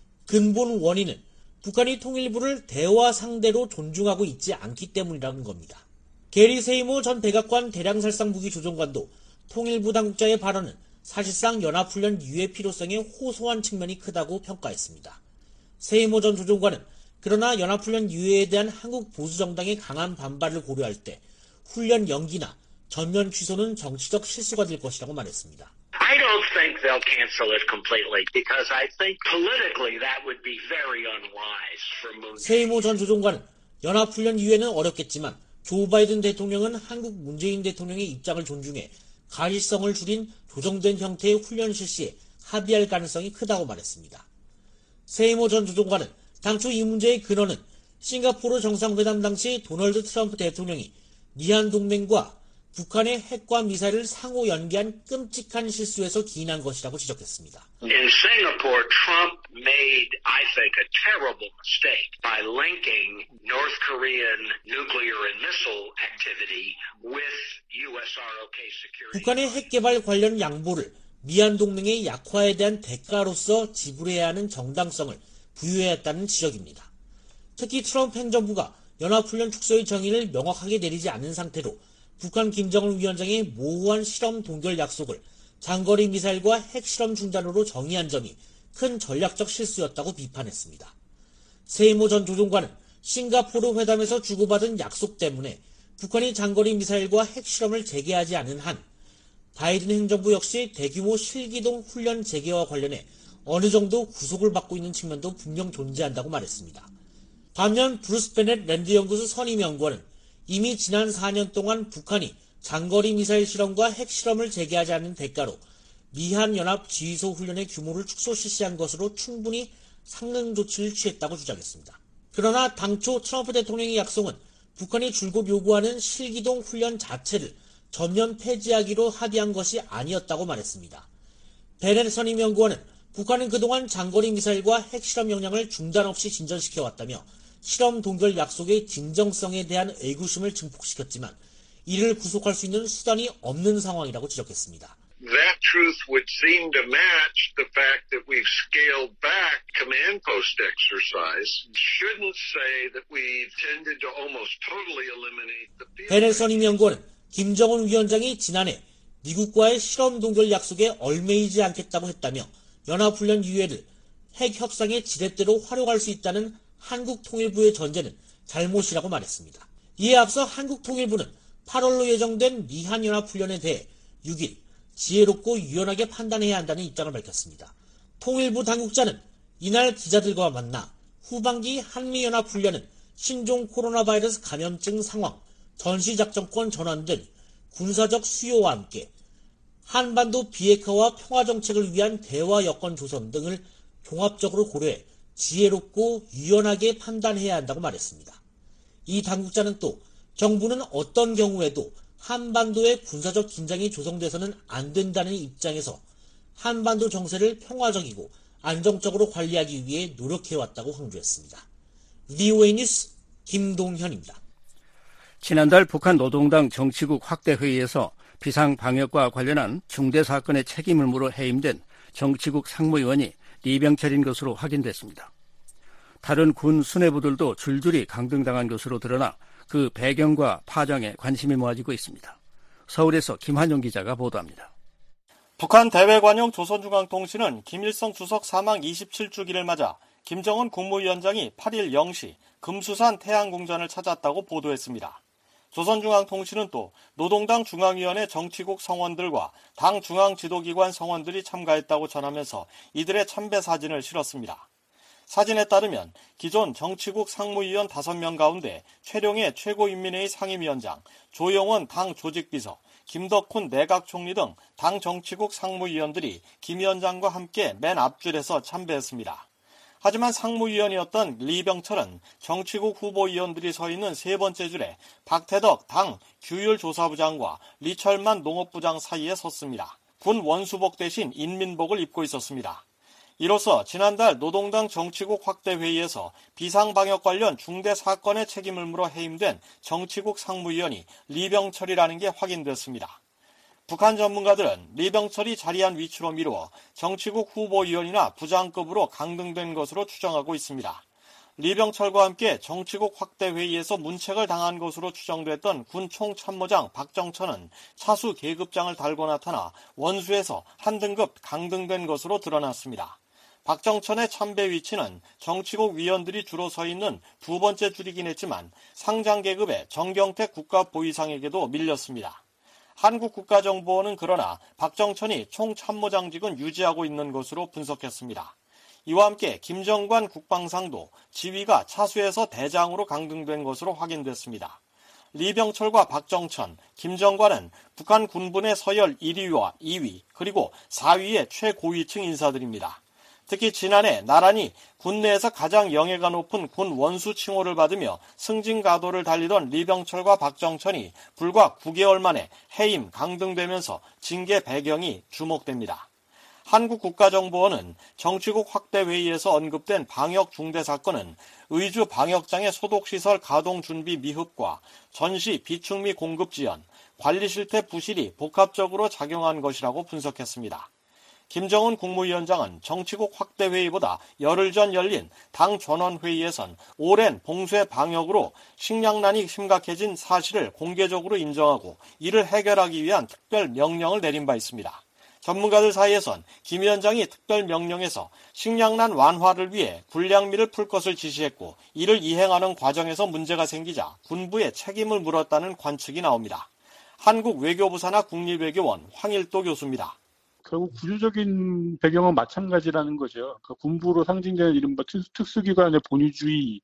근본 원인은 북한이 통일부를 대화 상대로 존중하고 있지 않기 때문이라는 겁니다. 게리 세이모 전 백악관 대량살상무기 조종관도 통일부 당국자의 발언은 사실상 연합훈련 유예 필요성에 호소한 측면이 크다고 평가했습니다. 세이모 전 조종관은 그러나 연합훈련 유예에 대한 한국 보수정당의 강한 반발을 고려할 때 훈련 연기나 전면 취소는 정치적 실수가 될 것이라고 말했습니다. I don't think they'll cancel it completely because I think politically that would be very unwise for Moon. 세이모 전 조종관은 연합훈련 유예는 어렵겠지만 조 바이든 대통령은 한국 문재인 대통령의 입장을 존중해 가시성을 줄인 조정된 형태의 훈련 실시에 합의할 가능성이 크다고 말했습니다. 세이모 전 조종관은 당초 이 문제의 근원은 싱가포르 정상회담 당시 도널드 트럼프 대통령이 미한 동맹과 북한의 핵과 미사일을 상호 연계한 끔찍한 실수에서 기인한 것이라고 지적했습니다. In Singapore, Trump made, I think, a terrible mistake by linking North Korean nuclear and missile activity with U S R O K security. 북한의 핵 개발 관련 양보를 미한 동맹의 약화에 대한 대가로서 지불해야 하는 정당성을 부여했다는 지적입니다. 특히 트럼프 행정부가 연합훈련 축소의 정의를 명확하게 내리지 않은 상태로 북한 김정은 위원장의 모호한 실험 동결 약속을 장거리 미사일과 핵실험 중단으로 정의한 점이 큰 전략적 실수였다고 비판했습니다. 세이모 전 조종관은 싱가포르 회담에서 주고받은 약속 때문에 북한이 장거리 미사일과 핵실험을 재개하지 않은 한 바이든 행정부 역시 대규모 실기동 훈련 재개와 관련해 어느 정도 구속을 받고 있는 측면도 분명 존재한다고 말했습니다. 반면 브루스 베넷 랜드 연구소 선임 연구원은 이미 지난 사 년 동안 북한이 장거리 미사일 실험과 핵실험을 재개하지 않는 대가로 미한연합 지휘소 훈련의 규모를 축소 실시한 것으로 충분히 상능 조치를 취했다고 주장했습니다. 그러나 당초 트럼프 대통령의 약속은 북한이 줄곧 요구하는 실기동 훈련 자체를 전면 폐지하기로 합의한 것이 아니었다고 말했습니다. 베넷 선임 연구원은 북한은 그동안 장거리 미사일과 핵실험 역량을 중단 없이 진전시켜왔다며 실험 동결 약속의 진정성에 대한 의구심을 증폭시켰지만 이를 구속할 수 있는 수단이 없는 상황이라고 지적했습니다. That truth would seem to match the fact that we've scaled back command post exercise. Shouldn't say that we've tended to almost totally eliminate the field. 베넷 선임 연구원은 김정은 위원장이 지난해 미국과의 실험 동결 약속에 얽매이지 않겠다고 했다며 연합훈련 유예를 핵 협상의 지렛대로 활용할 수 있다는 한국 통일부의 전제는 잘못이라고 말했습니다. 이에 앞서 한국 통일부는 팔월로 예정된 미한연합훈련에 대해 육 일 지혜롭고 유연하게 판단해야 한다는 입장을 밝혔습니다. 통일부 당국자는 이날 기자들과 만나 후반기 한미연합훈련은 신종 코로나 바이러스 감염증 상황, 전시작전권 전환 등 군사적 수요와 함께 한반도 비핵화와 평화정책을 위한 대화 여건 조성 등을 종합적으로 고려해 지혜롭고 유연하게 판단해야 한다고 말했습니다. 이 당국자는 또 정부는 어떤 경우에도 한반도의 군사적 긴장이 조성돼서는 안 된다는 입장에서 한반도 정세를 평화적이고 안정적으로 관리하기 위해 노력해왔다고 강조했습니다. 브이오에이 뉴스 김동현입니다. 지난달 북한 노동당 정치국 확대 회의에서 비상방역과 관련한 중대 사건의 책임을 물어 해임된 정치국 상무위원이 리병철인 것으로 확인됐습니다. 다른 군 수뇌부들도 줄줄이 강등당한 것으로 드러나 그 배경과 파장에 관심이 모아지고 있습니다. 서울에서 김한용 기자가 보도합니다. 북한 대외관용 조선중앙통신은 김일성 주석 사망 이십칠 주기를 맞아 김정은 국무위원장이 팔 일 영 시 금수산 태양궁전을 찾았다고 보도했습니다. 조선중앙통신은 또 노동당 중앙위원회 정치국 성원들과 당 중앙지도기관 성원들이 참가했다고 전하면서 이들의 참배 사진을 실었습니다. 사진에 따르면 기존 정치국 상무위원 다섯 명 가운데 최룡해 최고인민회의 상임위원장, 조영원 당 조직비서, 김덕훈 내각총리 등 당 정치국 상무위원들이 김 위원장과 함께 맨 앞줄에서 참배했습니다. 하지만 상무위원이었던 리병철은 정치국 후보위원들이 서 있는 세 번째 줄에 박태덕 당 규율조사부장과 리철만 농업부장 사이에 섰습니다. 군 원수복 대신 인민복을 입고 있었습니다. 이로써 지난달 노동당 정치국 확대 회의에서 비상방역 관련 중대 사건의 책임을 물어 해임된 정치국 상무위원이 리병철이라는 게 확인됐습니다. 북한 전문가들은 리병철이 자리한 위치로 미루어 정치국 후보위원이나 부장급으로 강등된 것으로 추정하고 있습니다. 리병철과 함께 정치국 확대 회의에서 문책을 당한 것으로 추정됐던 군 총참모장 박정천은 차수 계급장을 달고 나타나 원수에서 한 등급 강등된 것으로 드러났습니다. 박정천의 참배 위치는 정치국 위원들이 주로 서 있는 두 번째 줄이긴 했지만 상장 계급의 정경택 국가보위상에게도 밀렸습니다. 한국국가정보원은 그러나 박정천이 총참모장직은 유지하고 있는 것으로 분석했습니다. 이와 함께 김정관 국방상도 지위가 차수에서 대장으로 강등된 것으로 확인됐습니다. 리병철과 박정천, 김정관은 북한 군부의 서열 일 위와 이 위, 그리고 사 위의 최고위층 인사들입니다. 특히 지난해 나란히 군내에서 가장 영예가 높은 군 원수 칭호를 받으며 승진가도를 달리던 리병철과 박정천이 불과 구 개월 만에 해임, 강등되면서 징계 배경이 주목됩니다. 한국국가정보원은 정치국 확대 회의에서 언급된 방역 중대 사건은 의주 방역장의 소독시설 가동 준비 미흡과 전시 비축미 공급 지연, 관리 실태 부실이 복합적으로 작용한 것이라고 분석했습니다. 김정은 국무위원장은 정치국 확대 회의보다 열흘 전 열린 당 전원회의에선 오랜 봉쇄 방역으로 식량난이 심각해진 사실을 공개적으로 인정하고 이를 해결하기 위한 특별 명령을 내린 바 있습니다. 전문가들 사이에선 김 위원장이 특별 명령에서 식량난 완화를 위해 군량미를 풀 것을 지시했고 이를 이행하는 과정에서 문제가 생기자 군부에 책임을 물었다는 관측이 나옵니다. 한국 외교부 산하 국립외교원 황일도 교수입니다. 결국 구조적인 배경은 마찬가지라는 거죠. 그러니까 군부로 상징되는 이른바 특수기관의 본위주의를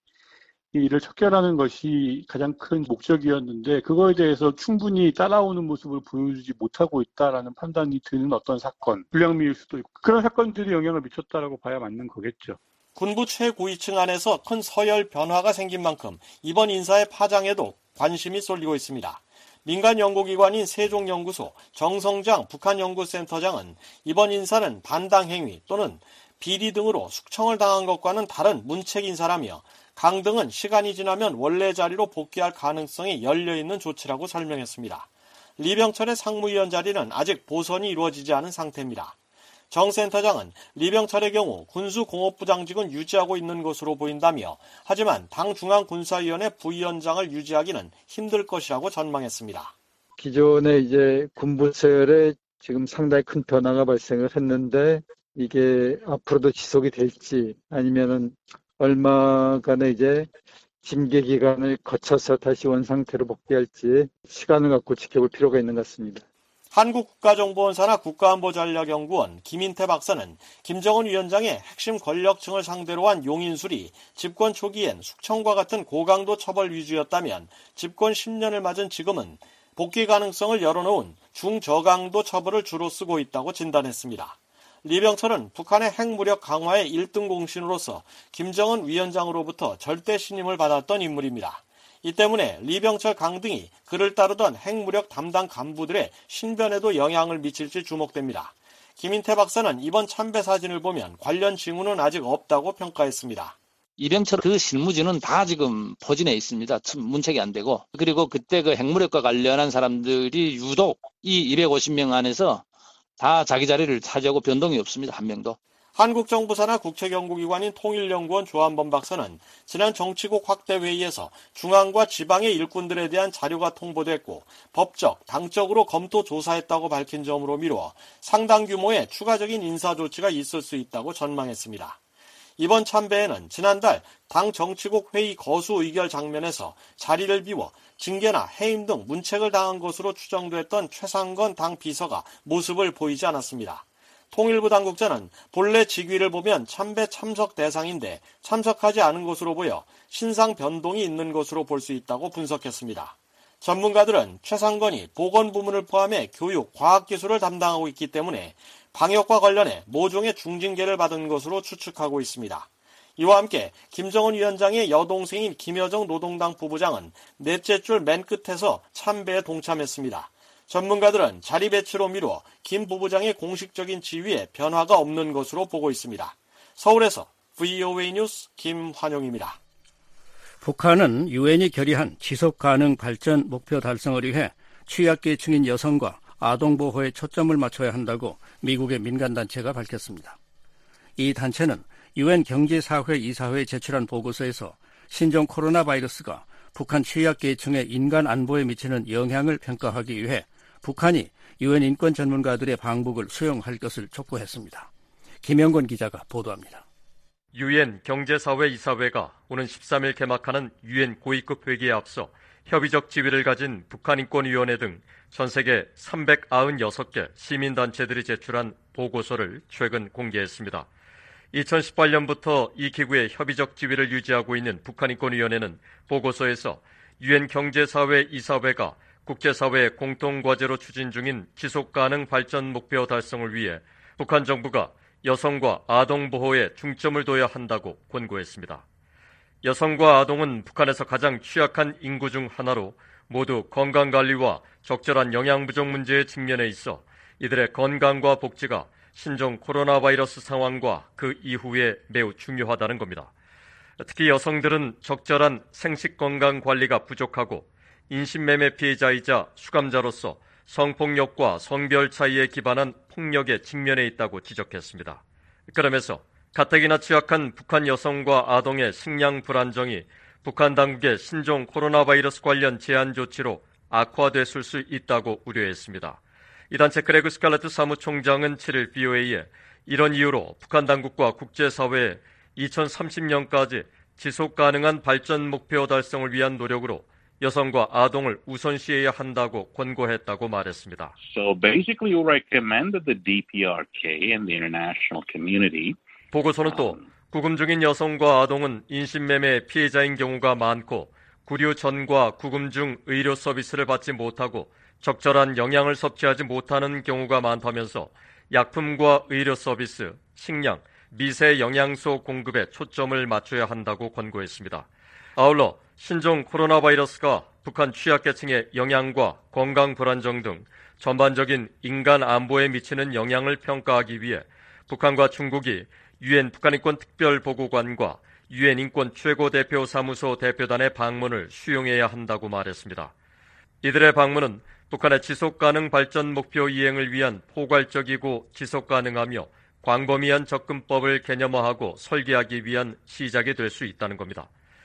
척결하는 것이 가장 큰 목적이었는데 그거에 대해서 충분히 따라오는 모습을 보여주지 못하고 있다라는 판단이 드는 어떤 사건, 불량미일 수도 있고 그런 사건들이 영향을 미쳤다라고 봐야 맞는 거겠죠. 군부 최고위층 안에서 큰 서열 변화가 생긴 만큼 이번 인사의 파장에도 관심이 쏠리고 있습니다. 민간 연구기관인 세종연구소 정성장 북한연구센터장은 이번 인사는 반당행위 또는 비리 등으로 숙청을 당한 것과는 다른 문책 인사라며 강 등은 시간이 지나면 원래 자리로 복귀할 가능성이 열려있는 조치라고 설명했습니다. 리병철의 상무위원 자리는 아직 보선이 이루어지지 않은 상태입니다. 정 센터장은 리병철의 경우 군수공업부장직은 유지하고 있는 것으로 보인다며 하지만 당 중앙군사위원회 부위원장을 유지하기는 힘들 것이라고 전망했습니다. 기존에 이제 군부서열에 지금 상당히 큰 변화가 발생을 했는데 이게 앞으로도 지속이 될지 아니면은 얼마간의 이제 징계 기간을 거쳐서 다시 원상태로 복귀할지 시간을 갖고 지켜볼 필요가 있는 것 같습니다. 한국국가정보원 산하 국가안보전략연구원 김인태 박사는 김정은 위원장의 핵심 권력층을 상대로 한 용인술이 집권 초기엔 숙청과 같은 고강도 처벌 위주였다면 집권 십 년을 맞은 지금은 복귀 가능성을 열어놓은 중저강도 처벌을 주로 쓰고 있다고 진단했습니다. 리병철은 북한의 핵무력 강화의 일 등 공신으로서 김정은 위원장으로부터 절대 신임을 받았던 인물입니다. 이 때문에 리병철 강 등이 그를 따르던 핵무력 담당 간부들의 신변에도 영향을 미칠지 주목됩니다. 김인태 박사는 이번 참배 사진을 보면 관련 징후는 아직 없다고 평가했습니다. 이병철 그 실무진은 다 지금 포진해 있습니다. 문책이 안 되고. 그리고 그때 그 핵무력과 관련한 사람들이 유독 이 이백오십 명 안에서 다 자기 자리를 차지하고 변동이 없습니다. 한 명도. 한국 정부 산하 국책연구기관인 통일연구원 조한범 박사는 지난 정치국 확대 회의에서 중앙과 지방의 일꾼들에 대한 자료가 통보됐고 법적, 당적으로 검토 조사했다고 밝힌 점으로 미루어 상당 규모의 추가적인 인사 조치가 있을 수 있다고 전망했습니다. 이번 참배에는 지난달 당 정치국 회의 거수 의결 장면에서 자리를 비워 징계나 해임 등 문책을 당한 것으로 추정됐던 최상건 당 비서가 모습을 보이지 않았습니다. 통일부 당국자는 본래 직위를 보면 참배 참석 대상인데 참석하지 않은 것으로 보여 신상 변동이 있는 것으로 볼 수 있다고 분석했습니다. 전문가들은 최상건이 보건부문을 포함해 교육, 과학기술을 담당하고 있기 때문에 방역과 관련해 모종의 중징계를 받은 것으로 추측하고 있습니다. 이와 함께 김정은 위원장의 여동생인 김여정 노동당 부부장은 넷째 줄 맨 끝에서 참배에 동참했습니다. 전문가들은 자리 배치로 미루어 김 부부장의 공식적인 지위에 변화가 없는 것으로 보고 있습니다. 서울에서 브이오에이 뉴스 김환용입니다. 북한은 유엔이 결의한 지속가능 발전 목표 달성을 위해 취약계층인 여성과 아동보호에 초점을 맞춰야 한다고 미국의 민간단체가 밝혔습니다. 이 단체는 유엔 경제사회 이사회에 제출한 보고서에서 신종 코로나 바이러스가 북한 취약계층의 인간 안보에 미치는 영향을 평가하기 위해 북한이 유엔 인권 전문가들의 방북을 수용할 것을 촉구했습니다. 김영권 기자가 보도합니다. 유엔 경제사회 이사회가 오는 십삼 일 개막하는 유엔 고위급 회기에 앞서 협의적 지위를 가진 북한인권위원회 등 전 세계 삼백구십육 개 시민단체들이 제출한 보고서를 최근 공개했습니다. 이천십팔 년부터 이 기구의 협의적 지위를 유지하고 있는 북한인권위원회는 보고서에서 유엔 경제사회 이사회가 국제사회의 공통과제로 추진 중인 지속가능 발전 목표 달성을 위해 북한 정부가 여성과 아동 보호에 중점을 둬야 한다고 권고했습니다. 여성과 아동은 북한에서 가장 취약한 인구 중 하나로 모두 건강관리와 적절한 영양 부족 문제에 직면해 있어 이들의 건강과 복지가 신종 코로나 바이러스 상황과 그 이후에 매우 중요하다는 겁니다. 특히 여성들은 적절한 생식 건강 관리가 부족하고 인신매매 피해자이자 수감자로서 성폭력과 성별 차이에 기반한 폭력에 직면해 있다고 지적했습니다. 그러면서 가뜩이나 취약한 북한 여성과 아동의 식량 불안정이 북한 당국의 신종 코로나 바이러스 관련 제한 조치로 악화됐을 수 있다고 우려했습니다. 이 단체 그레그 스칼레트 사무총장은 칠일 비오에이에 이런 이유로 북한 당국과 국제사회에 이천삼십 년까지 지속 가능한 발전 목표 달성을 위한 노력으로 여성과 아동을 우선시해야 한다고 권고했다고 말했습니다. So basically we recommended the 디피아르케이 and the international community. 보고서는 또 구금 중인 여성과 아동은 인신매매 피해자인 경우가 많고 구류 전과 구금 중 의료 서비스를 받지 못하고 적절한 영양을 섭취하지 못하는 경우가 많다면서 약품과 의료 서비스, 식량, 미세 영양소 공급에 초점을 맞춰야 한다고 권고했습니다. 아울러 신종 코로나 바이러스가 북한 취약계층의 영양과 건강 불안정 등 전반적인 인간 안보에 미치는 영향을 평가하기 위해 북한과 중국이 유엔 북한인권 특별보고관과 유엔 인권 최고대표 사무소 대표단의 방문을 수용해야 한다고 말했습니다. 이들의 방문은 북한의 지속가능 발전 목표 이행을 위한 포괄적이고 지속가능하며 광범위한 접근법을 개념화하고 설계하기 위한 시작이 될 수 있다는 겁니다.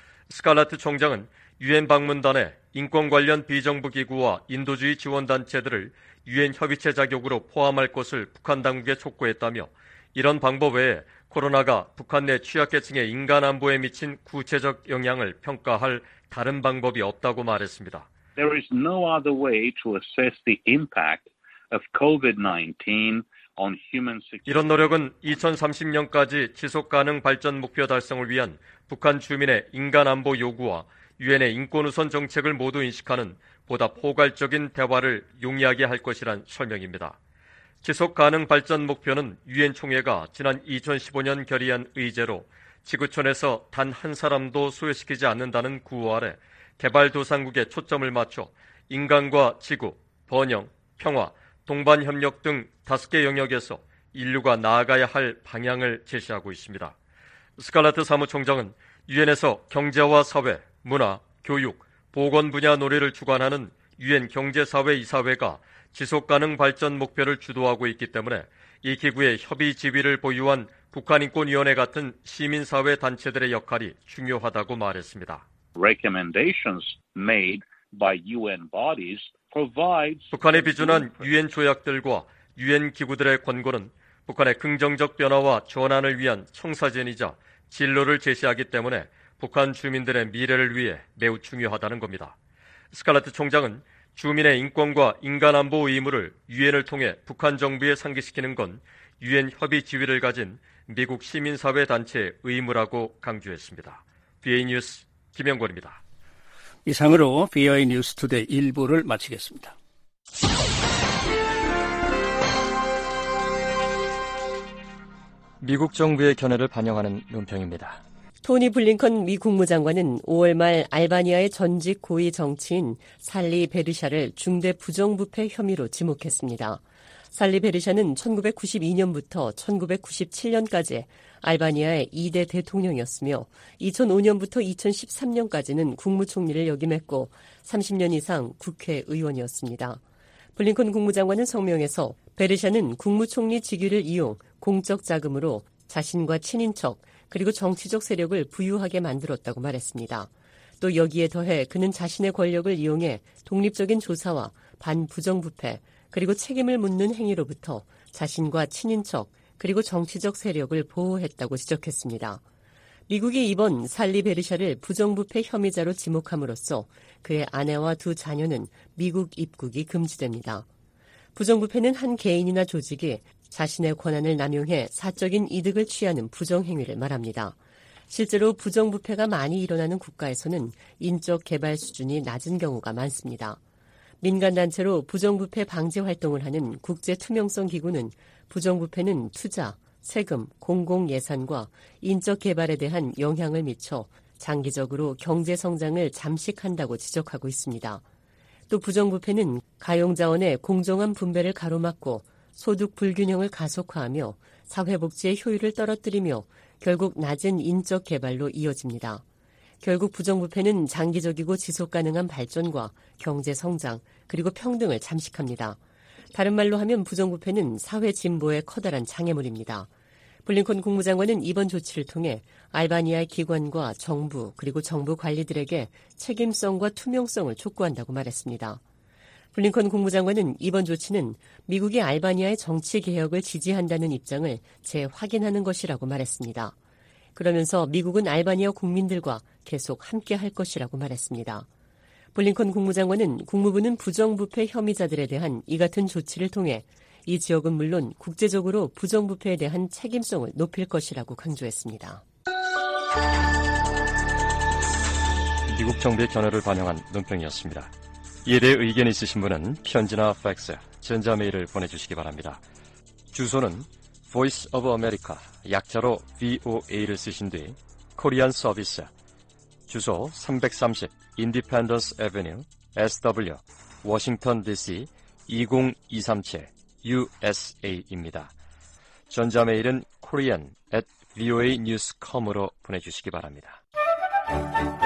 스칼라트 총장은 유엔 방문단에 인권 관련 비정부 기구와 인도주의 지원단체들을 유엔 협의체 자격으로 포함할 것을 북한 당국에 촉구했다며 이런 방법 외에 코로나가 북한 내 취약계층의 인간 안보에 미친 구체적 영향을 평가할 다른 방법이 없다고 말했습니다. There is no other way to assess the impact of 코비드 나인틴 on human security. 이런 노력은 이천삼십 년까지 지속가능 발전 목표 달성을 위한 북한 주민의 인간 안보 요구와 유엔의 인권 우선 정책을 모두 인식하는 보다 포괄적인 대화를 용이하게 할 것이란 설명입니다. 지속가능 발전 목표는 유엔 총회가 지난 이천십오 년 결의한 의제로 지구촌에서 단 한 사람도 소외시키지 않는다는 구호 아래 개발도상국에 초점을 맞춰 인간과 지구, 번영, 평화, 동반협력 등 다섯 개 영역에서 인류가 나아가야 할 방향을 제시하고 있습니다. 스칼라트 사무총장은 유엔에서 경제와 사회, 문화, 교육, 보건 분야 논의를 주관하는 유엔 경제사회이사회가 지속가능 발전 목표를 주도하고 있기 때문에 이 기구의 협의 지휘를 보유한 북한인권위원회 같은 시민사회 단체들의 역할이 중요하다고 말했습니다. Recommendations made by 유엔 bodies provides 북한이 비준한 유엔 조약들과 유엔 기구들의 권고는 북한의 긍정적 변화와 전환을 위한 청사진이자 진로를 제시하기 때문에 북한 주민들의 미래를 위해 매우 중요하다는 겁니다. 스칼라트 총장은 주민의 인권과 인간안보 의무를 유엔을 통해 북한 정부에 상기시키는 건 유엔 협의 지위를 가진 미국 시민사회 단체의 의무라고 강조했습니다. 비오에이 뉴스 김영권입니다. 이상으로 비오에이 뉴스 투데이 일 부를 마치겠습니다. 미국 정부의 견해를 반영하는 논평입니다. 토니 블링컨 미 국무장관은 오월 말 알바니아의 전직 고위 정치인 살리 베르샤를 중대 부정부패 혐의로 지목했습니다. 살리 베르샤는 천구백구십이 년부터 천구백구십칠 년까지 알바니아의 이 대 대통령이었으며 이천오 년부터 이천십삼 년까지는 국무총리를 역임했고 삼십 년 이상 국회의원이었습니다. 블링컨 국무장관은 성명에서 베르샤는 국무총리 직위를 이용 공적 자금으로 자신과 친인척 그리고 정치적 세력을 부유하게 만들었다고 말했습니다. 또 여기에 더해 그는 자신의 권력을 이용해 독립적인 조사와 반부정부패 그리고 책임을 묻는 행위로부터 자신과 친인척 그리고 정치적 세력을 보호했다고 지적했습니다. 미국이 이번 살리 베르샤를 부정부패 혐의자로 지목함으로써 그의 아내와 두 자녀는 미국 입국이 금지됩니다. 부정부패는 한 개인이나 조직이 자신의 권한을 남용해 사적인 이득을 취하는 부정행위를 말합니다. 실제로 부정부패가 많이 일어나는 국가에서는 인적 개발 수준이 낮은 경우가 많습니다. 민간단체로 부정부패 방지 활동을 하는 국제투명성 기구는 부정부패는 투자, 세금, 공공예산과 인적 개발에 대한 영향을 미쳐 장기적으로 경제성장을 잠식한다고 지적하고 있습니다. 또 부정부패는 가용자원의 공정한 분배를 가로막고 소득 불균형을 가속화하며 사회복지의 효율을 떨어뜨리며 결국 낮은 인적 개발로 이어집니다. 결국 부정부패는 장기적이고 지속가능한 발전과 경제 성장 그리고 평등을 잠식합니다. 다른 말로 하면 부정부패는 사회 진보의 커다란 장애물입니다. 블링컨 국무장관은 이번 조치를 통해 알바니아의 기관과 정부 그리고 정부 관리들에게 책임성과 투명성을 촉구한다고 말했습니다. 블링컨 국무장관은 이번 조치는 미국이 알바니아의 정치 개혁을 지지한다는 입장을 재확인하는 것이라고 말했습니다. 그러면서 미국은 알바니아 국민들과 계속 함께할 것이라고 말했습니다. 블링컨 국무장관은 국무부는 부정부패 혐의자들에 대한 이 같은 조치를 통해 이 지역은 물론 국제적으로 부정부패에 대한 책임성을 높일 것이라고 강조했습니다. 미국 정부의 견해를 반영한 논평이었습니다. 이에 대해 의견이 있으신 분은 편지나 팩스, 전자메일을 보내주시기 바랍니다. 주소는 Voice of America, 약자로 브이오에이를 쓰신 뒤 코리안 서비스, 주소 삼백삼십 Independence Avenue, 에스더블유, 워싱턴 디씨 이공이삼칠 유에스에이입니다. 전자메일은 korean at voanews dot com으로 보내주시기 바랍니다.